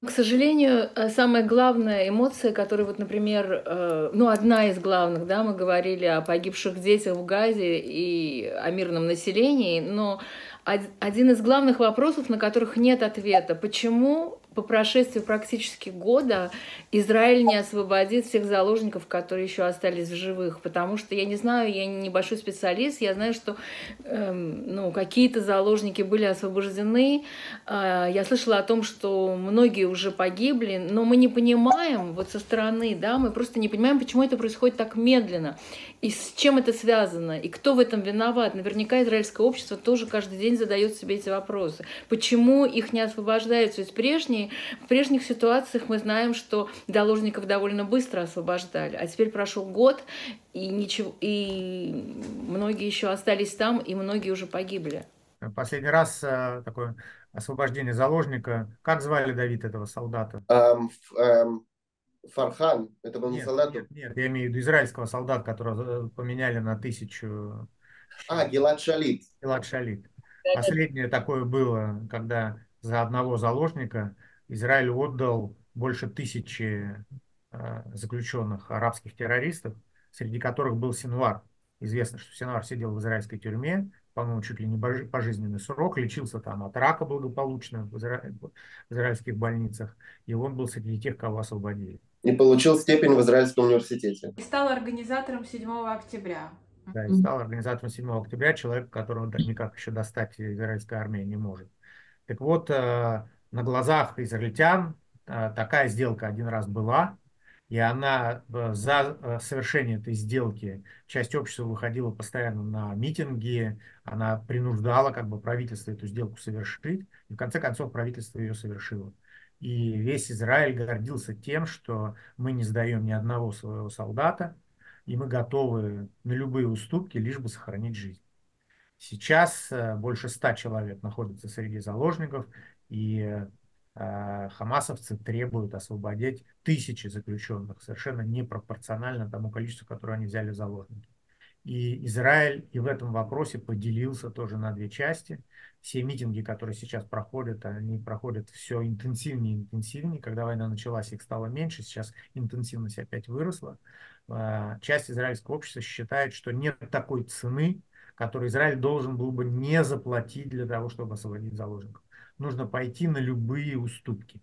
К сожалению, самая главная эмоция, которая, вот, например, ну, одна из главных, да, мы говорили о погибших детях в Газе и о мирном населении, но один из главных вопросов, на которых нет ответа, почему по прошествии практически года Израиль не освободит всех заложников, которые еще остались в живых, потому что я не знаю, я небольшой специалист, я знаю, что ну, какие-то заложники были освобождены, я слышала о том, что многие уже погибли, но мы не понимаем вот со стороны, да, мы просто не понимаем, почему это происходит так медленно, и с чем это связано, и кто в этом виноват. Наверняка израильское общество тоже каждый день задает себе эти вопросы. Почему их не освобождают? Ведь в прежних ситуациях мы знаем, что заложников довольно быстро освобождали, а теперь прошел год, и ничего, и многие еще остались там, и многие уже погибли. Последний раз такое освобождение заложника. Как звали, Давид, этого солдата? Фархан, это был не Нет, солдат. нет, я имею в виду израильского солдата, которого поменяли на 1000 Гилад Шалит. Гилад Шалит. Последнее такое было, когда за одного заложника Израиль отдал больше 1000 заключенных арабских террористов, среди которых был Синвар. Известно, что Синвар сидел в израильской тюрьме, по-моему, чуть ли не пожизненный срок, лечился там от рака благополучно в израильских больницах, и он был среди тех, кого освободили. И получил степень в Израильском университете. И стал организатором 7 октября. Да, и стал организатором 7 октября, человек, которого никак еще достать израильская армия не может. Так вот, на глазах израильтян такая сделка один раз была, и она за совершение этой сделки часть общества выходила постоянно на митинги, она принуждала как бы правительство эту сделку совершить, и в конце концов правительство ее совершило. И весь Израиль гордился тем, что мы не сдаем ни одного своего солдата, и мы готовы на любые уступки, лишь бы сохранить жизнь. Сейчас больше 100 человек находятся среди заложников, и хамасовцы требуют освободить тысячи заключенных, совершенно непропорционально тому количеству, которое они взяли в заложники. И Израиль и в этом вопросе поделился тоже на две части. Все митинги, которые сейчас проходят, они проходят все интенсивнее и интенсивнее. Когда война началась, их стало меньше, сейчас интенсивность опять выросла. Часть израильского общества считает, что нет такой цены, которую Израиль должен был бы не заплатить для того, чтобы освободить заложников. Нужно пойти на любые уступки.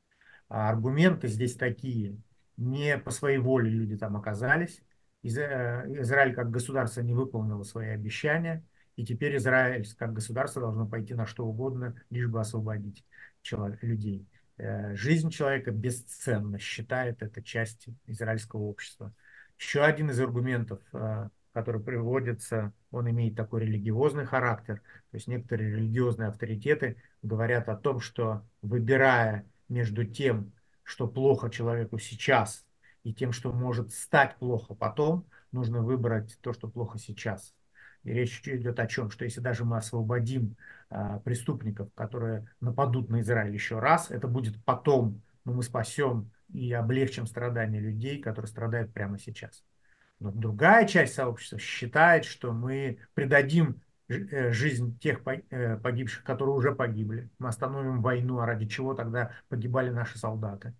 А аргументы здесь такие. Не по своей воле люди там оказались. Израиль как государство не выполнило свои обещания. И теперь Израиль как государство должно пойти на что угодно, лишь бы освободить людей. Жизнь человека бесценна, считает это часть израильского общества. Еще один из аргументов, который приводится, он имеет такой религиозный характер. То есть некоторые религиозные авторитеты говорят о том, что выбирая между тем, что плохо человеку сейчас, и тем, что может стать плохо потом, нужно выбрать то, что плохо сейчас. И речь идет о чем? Что если даже мы освободим преступников, которые нападут на Израиль еще раз, это будет потом, но мы спасем и облегчим страдания людей, которые страдают прямо сейчас. Но другая часть сообщества считает, что мы придадим жизнь тех погибших, которые уже погибли. Мы остановим войну, а ради чего тогда погибали наши солдаты.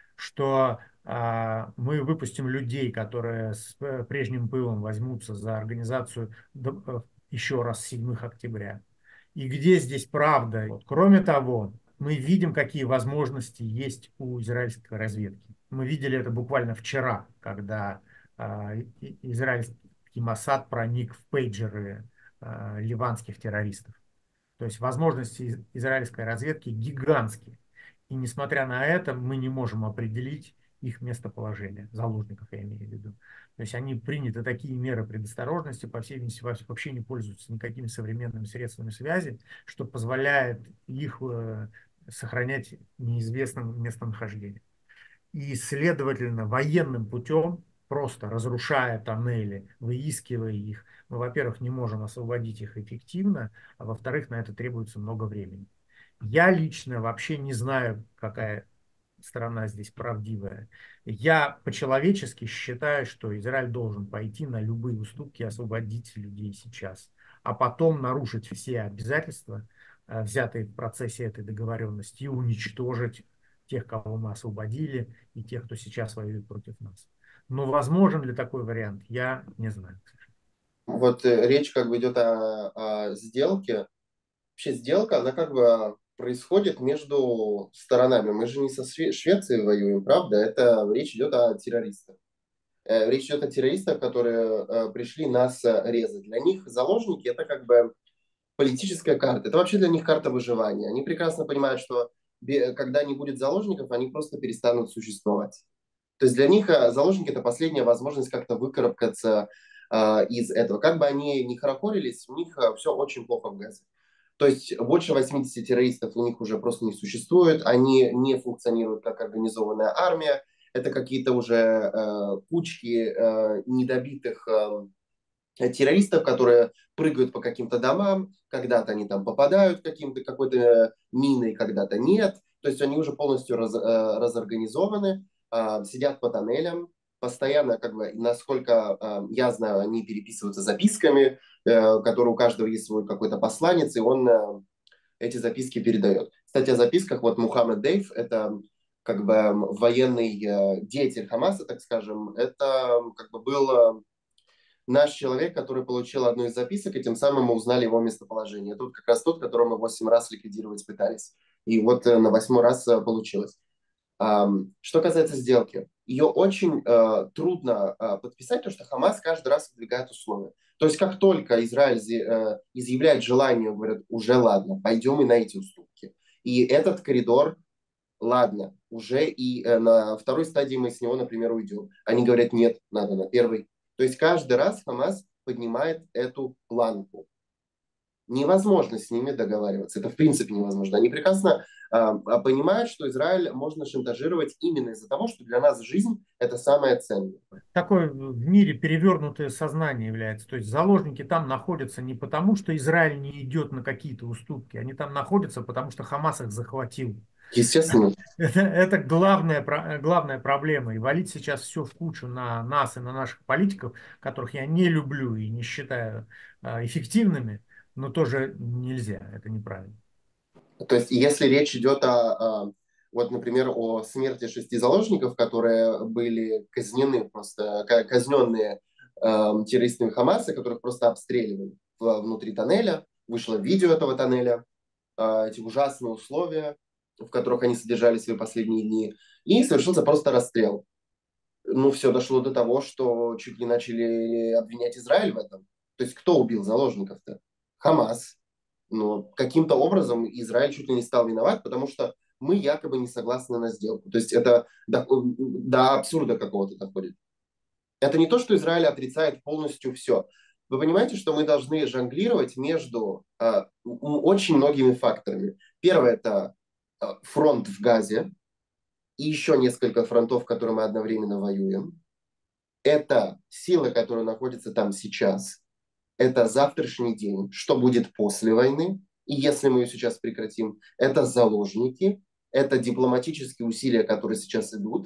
Что мы выпустим людей, которые с прежним пылом возьмутся за организацию еще раз 7 октября. И где здесь правда? Вот. Кроме того, мы видим, какие возможности есть у израильской разведки. Мы видели это буквально вчера, когда израильский Моссад проник в пейджеры ливанских террористов. То есть возможности израильской разведки гигантские. И несмотря на это, мы не можем определить их местоположение, заложников я имею в виду. То есть они приняты такие меры предосторожности, по всей видимости, вообще не пользуются никакими современными средствами связи, что позволяет их сохранять неизвестным местонахождением. И, следовательно, военным путем, просто разрушая тоннели, выискивая их, мы, во-первых, не можем освободить их эффективно, а во-вторых, на это требуется много времени. Я лично вообще не знаю, какая сторона здесь правдивая. Я по-человечески считаю, что Израиль должен пойти на любые уступки и освободить людей сейчас, а потом нарушить все обязательства, взятые в процессе этой договоренности, и уничтожить тех, кого мы освободили, и тех, кто сейчас воюет против нас. Но возможен ли такой вариант, я не знаю. Вот речь как бы идет о сделке. Вообще сделка, она как бы происходит между сторонами. Мы же не со Швецией воюем, правда? Это речь идет о террористах. Речь идет о террористах, которые пришли нас резать. Для них заложники – это как бы политическая карта. Это вообще для них карта выживания. Они прекрасно понимают, что когда не будет заложников, они просто перестанут существовать. То есть для них заложники – это последняя возможность как-то выкарабкаться из этого. Как бы они ни хорохорились, у них все очень плохо в Газе. То есть больше 80 террористов у них уже просто не существует, они не функционируют как организованная армия, это какие-то уже кучки недобитых террористов, которые прыгают по каким-то домам, когда-то они там попадают какой-то миной, когда-то нет. То есть они уже полностью разорганизованы, сидят по тоннелям, постоянно, как бы, насколько я знаю, они переписываются записками, которые у каждого есть свой какой-то посланец, и он эти записки передает. Кстати, о записках, вот Мухаммед Дейф, это как бы военный деятель Хамаса, так скажем, это как бы был наш человек, который получил одну из записок, и тем самым мы узнали его местоположение. Тут как раз тот, которого мы 8 раз ликвидировать пытались. И вот на 8-й раз получилось. Что касается сделки, ее очень трудно подписать, потому что Хамас каждый раз выдвигает условия. То есть как только Израиль изъявляет желание, говорят, уже ладно, пойдем и на эти уступки. И этот коридор, ладно, уже и на второй стадии мы с него, например, уйдем. Они говорят, нет, надо на первой. То есть каждый раз Хамас поднимает эту планку. Невозможно с ними договариваться. Это в принципе невозможно. Они прекрасно понимают, что Израиль можно шантажировать именно из-за того, что для нас жизнь – это самое ценное. Такое в мире перевернутое сознание является. То есть заложники там находятся не потому, что Израиль не идет на какие-то уступки. Они там находятся, потому что Хамас их захватил. Естественно. Это главная проблема. И валить сейчас все в кучу на нас и на наших политиков, которых я не люблю и не считаю эффективными, но тоже нельзя. Это неправильно. То есть если речь идет вот, например, о смерти 6 заложников, которые были казнены, просто казненные террористами Хамаса, которых просто обстреливали внутри тоннеля, вышло видео этого тоннеля, эти ужасные условия, в которых они содержали свои последние дни, и совершился просто расстрел. Ну, все дошло до того, что чуть не начали обвинять Израиль в этом. То есть кто убил заложников-то? Хамас. Но каким-то образом Израиль чуть ли не стал виноват, потому что мы якобы не согласны на сделку. То есть это до абсурда какого-то доходит. Это не то, что Израиль отрицает полностью все. Вы понимаете, что мы должны жонглировать между очень многими факторами. Первое – это фронт в Газе и еще несколько фронтов, в которые мы одновременно воюем. Это сила, которая находится там сейчас. Это завтрашний день, что будет после войны, и если мы ее сейчас прекратим, это заложники, это дипломатические усилия, которые сейчас идут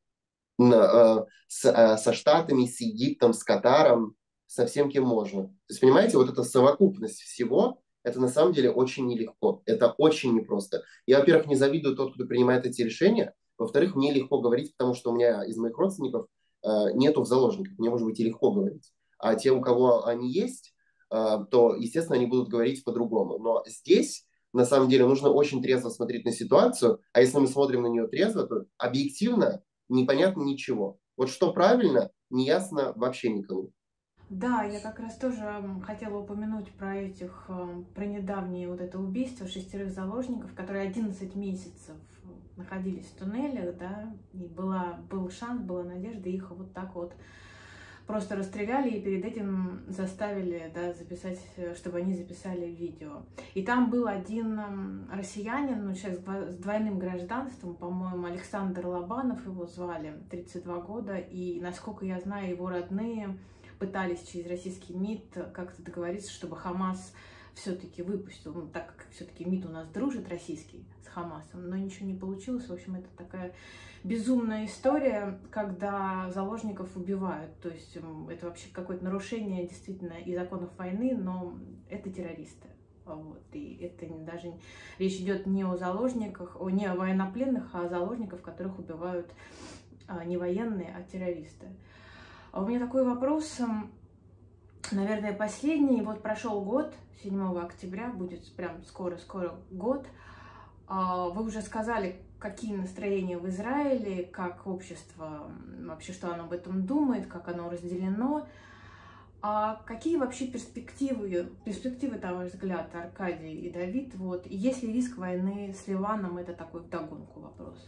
со Штатами, с Египтом, с Катаром, со всем, кем можно. То есть, понимаете, вот эта совокупность всего, это на самом деле очень нелегко, это очень непросто. Я, во-первых, не завидую тот, кто принимает эти решения, во-вторых, мне легко говорить, потому что у меня из моих родственников нету в заложниках, мне, может быть, и легко говорить. А те, у кого они есть, то, естественно, они будут говорить по-другому. Но здесь, на самом деле, нужно очень трезво смотреть на ситуацию, а если мы смотрим на нее трезво, то объективно непонятно ничего. Вот что правильно, не ясно вообще никому. Да, я как раз тоже хотела упомянуть про недавнее вот это убийство 6 заложников, которые 11 месяцев находились в туннелях, да, и был шанс, была надежда, их вот так вот просто расстреляли и перед этим заставили, да, записать, чтобы они записали видео. И там был один россиянин, ну, человек с двойным гражданством, по-моему, Александр Лобанов его звали, 32 года, и, насколько я знаю, его родные пытались через российский МИД как-то договориться, чтобы Хамас все-таки выпустил, ну, так как все-таки МИД у нас дружит российский с Хамасом, но ничего не получилось. В общем, это такая безумная история, когда заложников убивают. То есть это вообще какое-то нарушение действительно и законов войны, но это террористы. Вот, и это даже речь идет не о заложниках, не о военнопленных, а о заложниках, которых убивают не военные, а террористы. А у меня такой вопрос, наверное, последний. Вот прошел год, 7 октября, будет прям скоро-скоро год. Вы уже сказали, какие настроения в Израиле, как общество, вообще, что оно об этом думает, как оно разделено. А какие вообще перспективы, на ваш взгляд, Аркадий и Давид? Вот, и есть ли риск войны с Ливаном? Это такой вдогонку вопрос.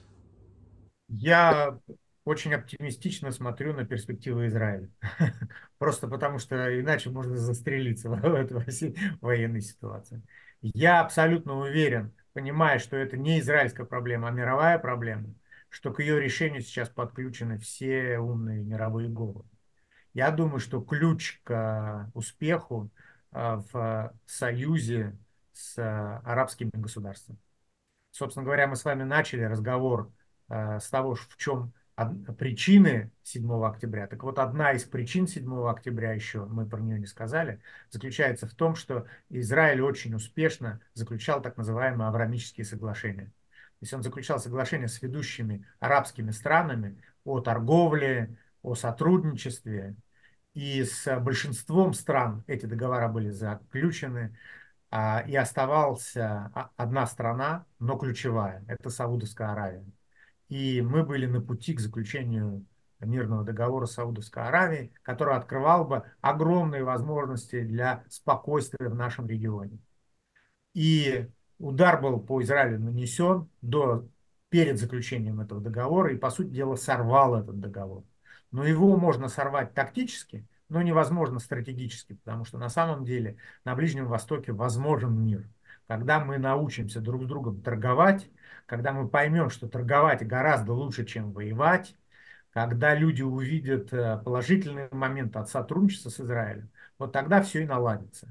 Я очень оптимистично смотрю на перспективы Израиля. Просто потому, что иначе можно застрелиться в этой военной ситуации. Я абсолютно уверен, понимая, что это не израильская проблема, а мировая проблема, что к ее решению сейчас подключены все умные мировые головы. Я думаю, что ключ к успеху в союзе с арабскими государствами. Собственно говоря, мы с вами начали разговор с того, в чем причины 7 октября. Так вот, одна из причин 7 октября, еще мы про нее не сказали, заключается в том, что Израиль очень успешно заключал так называемые Авраамические соглашения. То есть он заключал соглашения с ведущими арабскими странами о торговле, о сотрудничестве. И с большинством стран эти договора были заключены. И оставалась одна страна, но ключевая, это Саудовская Аравия. И мы были на пути к заключению мирного договора с Саудовской Аравией, который открывал бы огромные возможности для спокойствия в нашем регионе. И удар был по Израилю нанесен перед заключением этого договора и, по сути дела, сорвал этот договор. Но его можно сорвать тактически, но невозможно стратегически, потому что на самом деле на Ближнем Востоке возможен мир. Когда мы научимся друг с другом торговать, когда мы поймем, что торговать гораздо лучше, чем воевать, когда люди увидят положительные моменты от сотрудничества с Израилем, вот тогда все и наладится.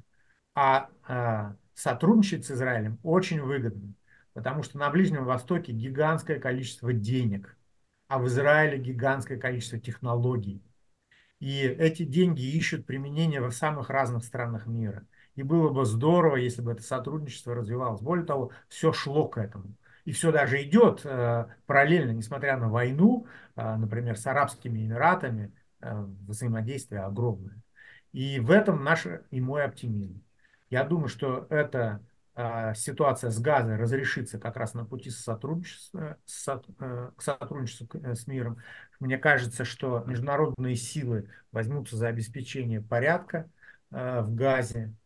Сотрудничать с Израилем очень выгодно, потому что на Ближнем Востоке гигантское количество денег, а в Израиле гигантское количество технологий. И эти деньги ищут применение в самых разных странах мира. И было бы здорово, если бы это сотрудничество развивалось. Более того, все шло к этому. И все даже идет параллельно, несмотря на войну, например, с Арабскими Эмиратами, взаимодействие огромное. И в этом наш и мой оптимизм. Я думаю, что эта ситуация с Газой разрешится как раз на пути к сотрудничеству с миром. Мне кажется, что международные силы возьмутся за обеспечение порядка в Газе,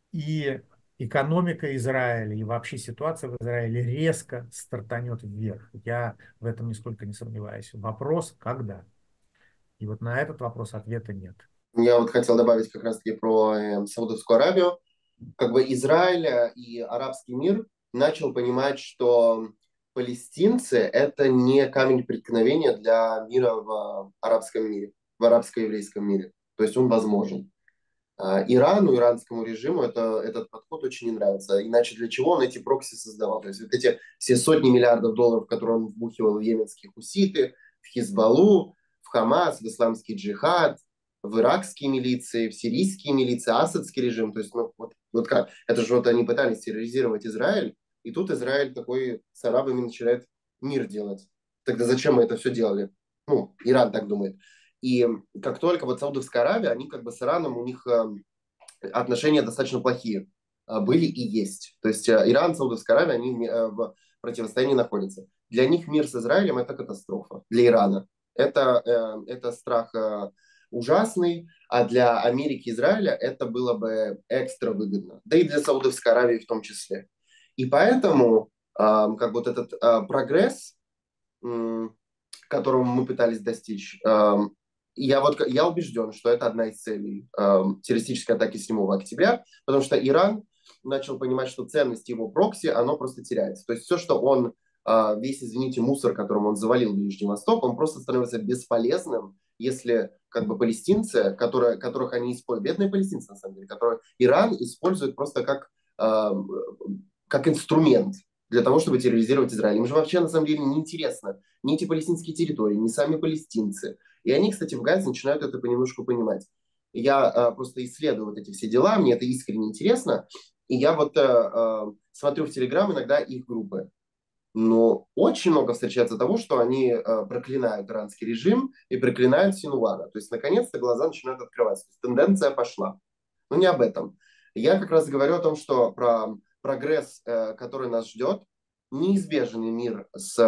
и экономика Израиля и вообще ситуация в Израиле резко стартанет вверх. Я в этом нисколько не сомневаюсь. Вопрос, когда? И вот на этот вопрос ответа нет. Я вот хотел добавить как раз-таки про Саудовскую Аравию. Как бы Израиль и арабский мир начал понимать, что палестинцы – это не камень преткновения для мира в арабском мире, в арабско-еврейском мире. То есть он возможен. Ирану, иранскому режиму этот подход очень не нравится. Иначе для чего он эти прокси создавал? То есть вот эти все сотни миллиардов долларов, которые он вбухивал в йеменские хуситы, в Хизбаллу, в Хамас, в исламский джихад, в иракские милиции, в сирийские милиции, асадский режим. То есть вот как? Это же вот они пытались терроризировать Израиль, и тут Израиль такой с арабами начинает мир делать. Тогда зачем мы это все делали? Ну, Иран так думает. И как только вот Саудовская Аравия, они как бы с Ираном, у них отношения достаточно плохие были и есть. То есть Иран, Саудовская Аравия, они в противостоянии находятся. Для них мир с Израилем – это катастрофа. Для Ирана это страх ужасный, а для Америки и Израиля это было бы экстра выгодно. Да и для Саудовской Аравии в том числе. И поэтому как вот этот прогресс, которого мы пытались достичь, я убежден, что это одна из целей террористической атаки 7 октября, потому что Иран начал понимать, что ценность его прокси, оно просто теряется. То есть все, что он, весь, извините, мусор, которым он завалил Ближний Восток, он просто становится бесполезным, если как бы палестинцы, которых они используют, бедные палестинцы, на самом деле, которые Иран использует просто как инструмент для того, чтобы терроризировать Израиль. Им же вообще, на самом деле, не интересно ни эти палестинские территории, ни сами палестинцы. И они, кстати, в Газе начинают это понемножку понимать. Я просто исследую вот эти все дела, мне это искренне интересно. и я вот смотрю в Телеграм иногда их группы. Но очень много встречается того, что они проклинают иранский режим и проклинают Синуара. То есть, наконец-то глаза начинают открываться. То есть, тенденция пошла. Но не об этом. Я как раз говорю о том, что про прогресс, который нас ждет, неизбежный мир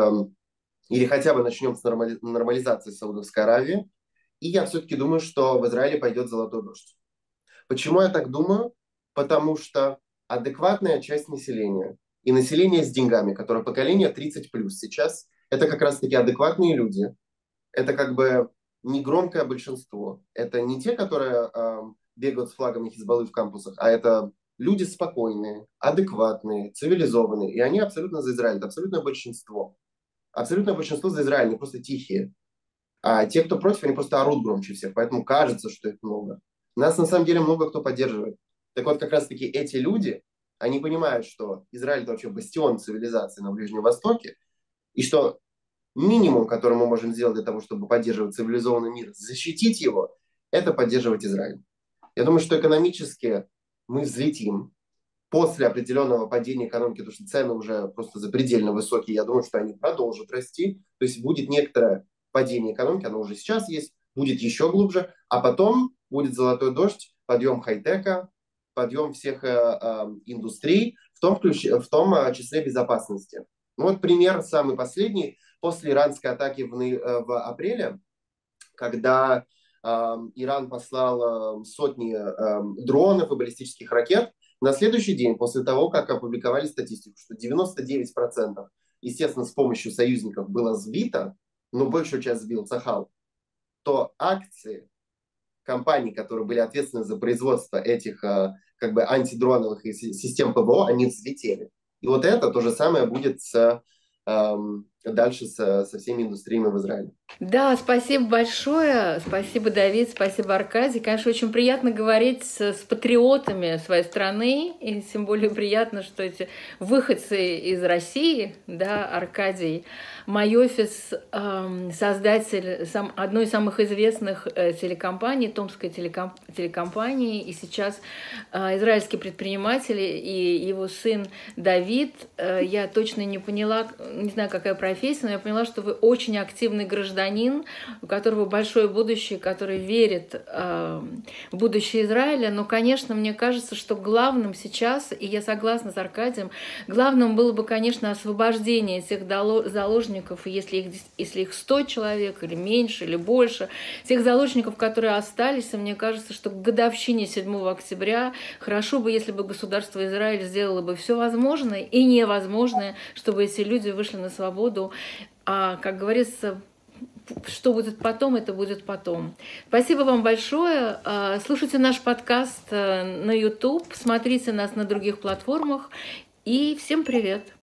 или хотя бы начнем с нормализации Саудовской Аравии. И я все-таки думаю, что в Израиле пойдет золотой дождь. Почему я так думаю? Потому что адекватная часть населения и население с деньгами, которое поколение 30 плюс сейчас, это как раз-таки адекватные люди. Это как бы не громкое большинство. Это не те, которые бегают с флагами Хизбаллы в кампусах, а это люди спокойные, адекватные, цивилизованные. И они абсолютно за Израиль. Это абсолютное большинство. Абсолютное большинство за Израиль, они просто тихие. А те, кто против, они просто орут громче всех. Поэтому кажется, что их много. Нас на самом деле много кто поддерживает. Так вот, как раз-таки эти люди, они понимают, что Израиль – это вообще бастион цивилизации на Ближнем Востоке, и что минимум, который мы можем сделать для того, чтобы поддерживать цивилизованный мир, защитить его, это поддерживать Израиль. Я думаю, что экономически мы взлетим. После определенного падения экономики, потому что цены уже просто запредельно высокие, я думаю, что они продолжат расти. То есть будет некоторое падение экономики, оно уже сейчас есть, будет еще глубже, а потом будет золотой дождь, подъем хай-тека, подъем всех индустрий, в том числе безопасности. Ну вот пример самый последний. После иранской атаки в апреле, когда Иран послал сотни дронов и баллистических ракет, на следующий день, после того, как опубликовали статистику, что 99%, естественно, с помощью союзников было сбито, но большую часть сбил Цахал, то акции компаний, которые были ответственны за производство этих как бы антидроновых систем ПВО, они взлетели. И вот это то же самое будет дальше со всеми индустриями в Израиле. Да, спасибо большое. Спасибо, Давид, спасибо, Аркадий. Конечно, очень приятно говорить с патриотами своей страны, и тем более приятно, что эти выходцы из России, да, Аркадий Майофис, создатель одной из самых известных телекомпаний, Томской телекомпании, и сейчас израильский предприниматель и его сын Давид. Я точно не поняла, не знаю, какая профессия, но я поняла, что вы очень активный гражданин, у которого большое будущее, который верит в будущее Израиля. Но, конечно, мне кажется, что главным сейчас, и я согласна с Аркадием, главным было бы, конечно, освобождение этих заложников, если их 100 человек, или меньше, или больше, тех заложников, которые остались. И мне кажется, что к годовщине 7 октября хорошо бы, если бы государство Израиль сделало бы все возможное и невозможное, чтобы эти люди вышли на свободу. А, как говорится, что будет потом, это будет потом. Спасибо вам большое. Слушайте наш подкаст на YouTube, смотрите нас на других платформах. И всем привет!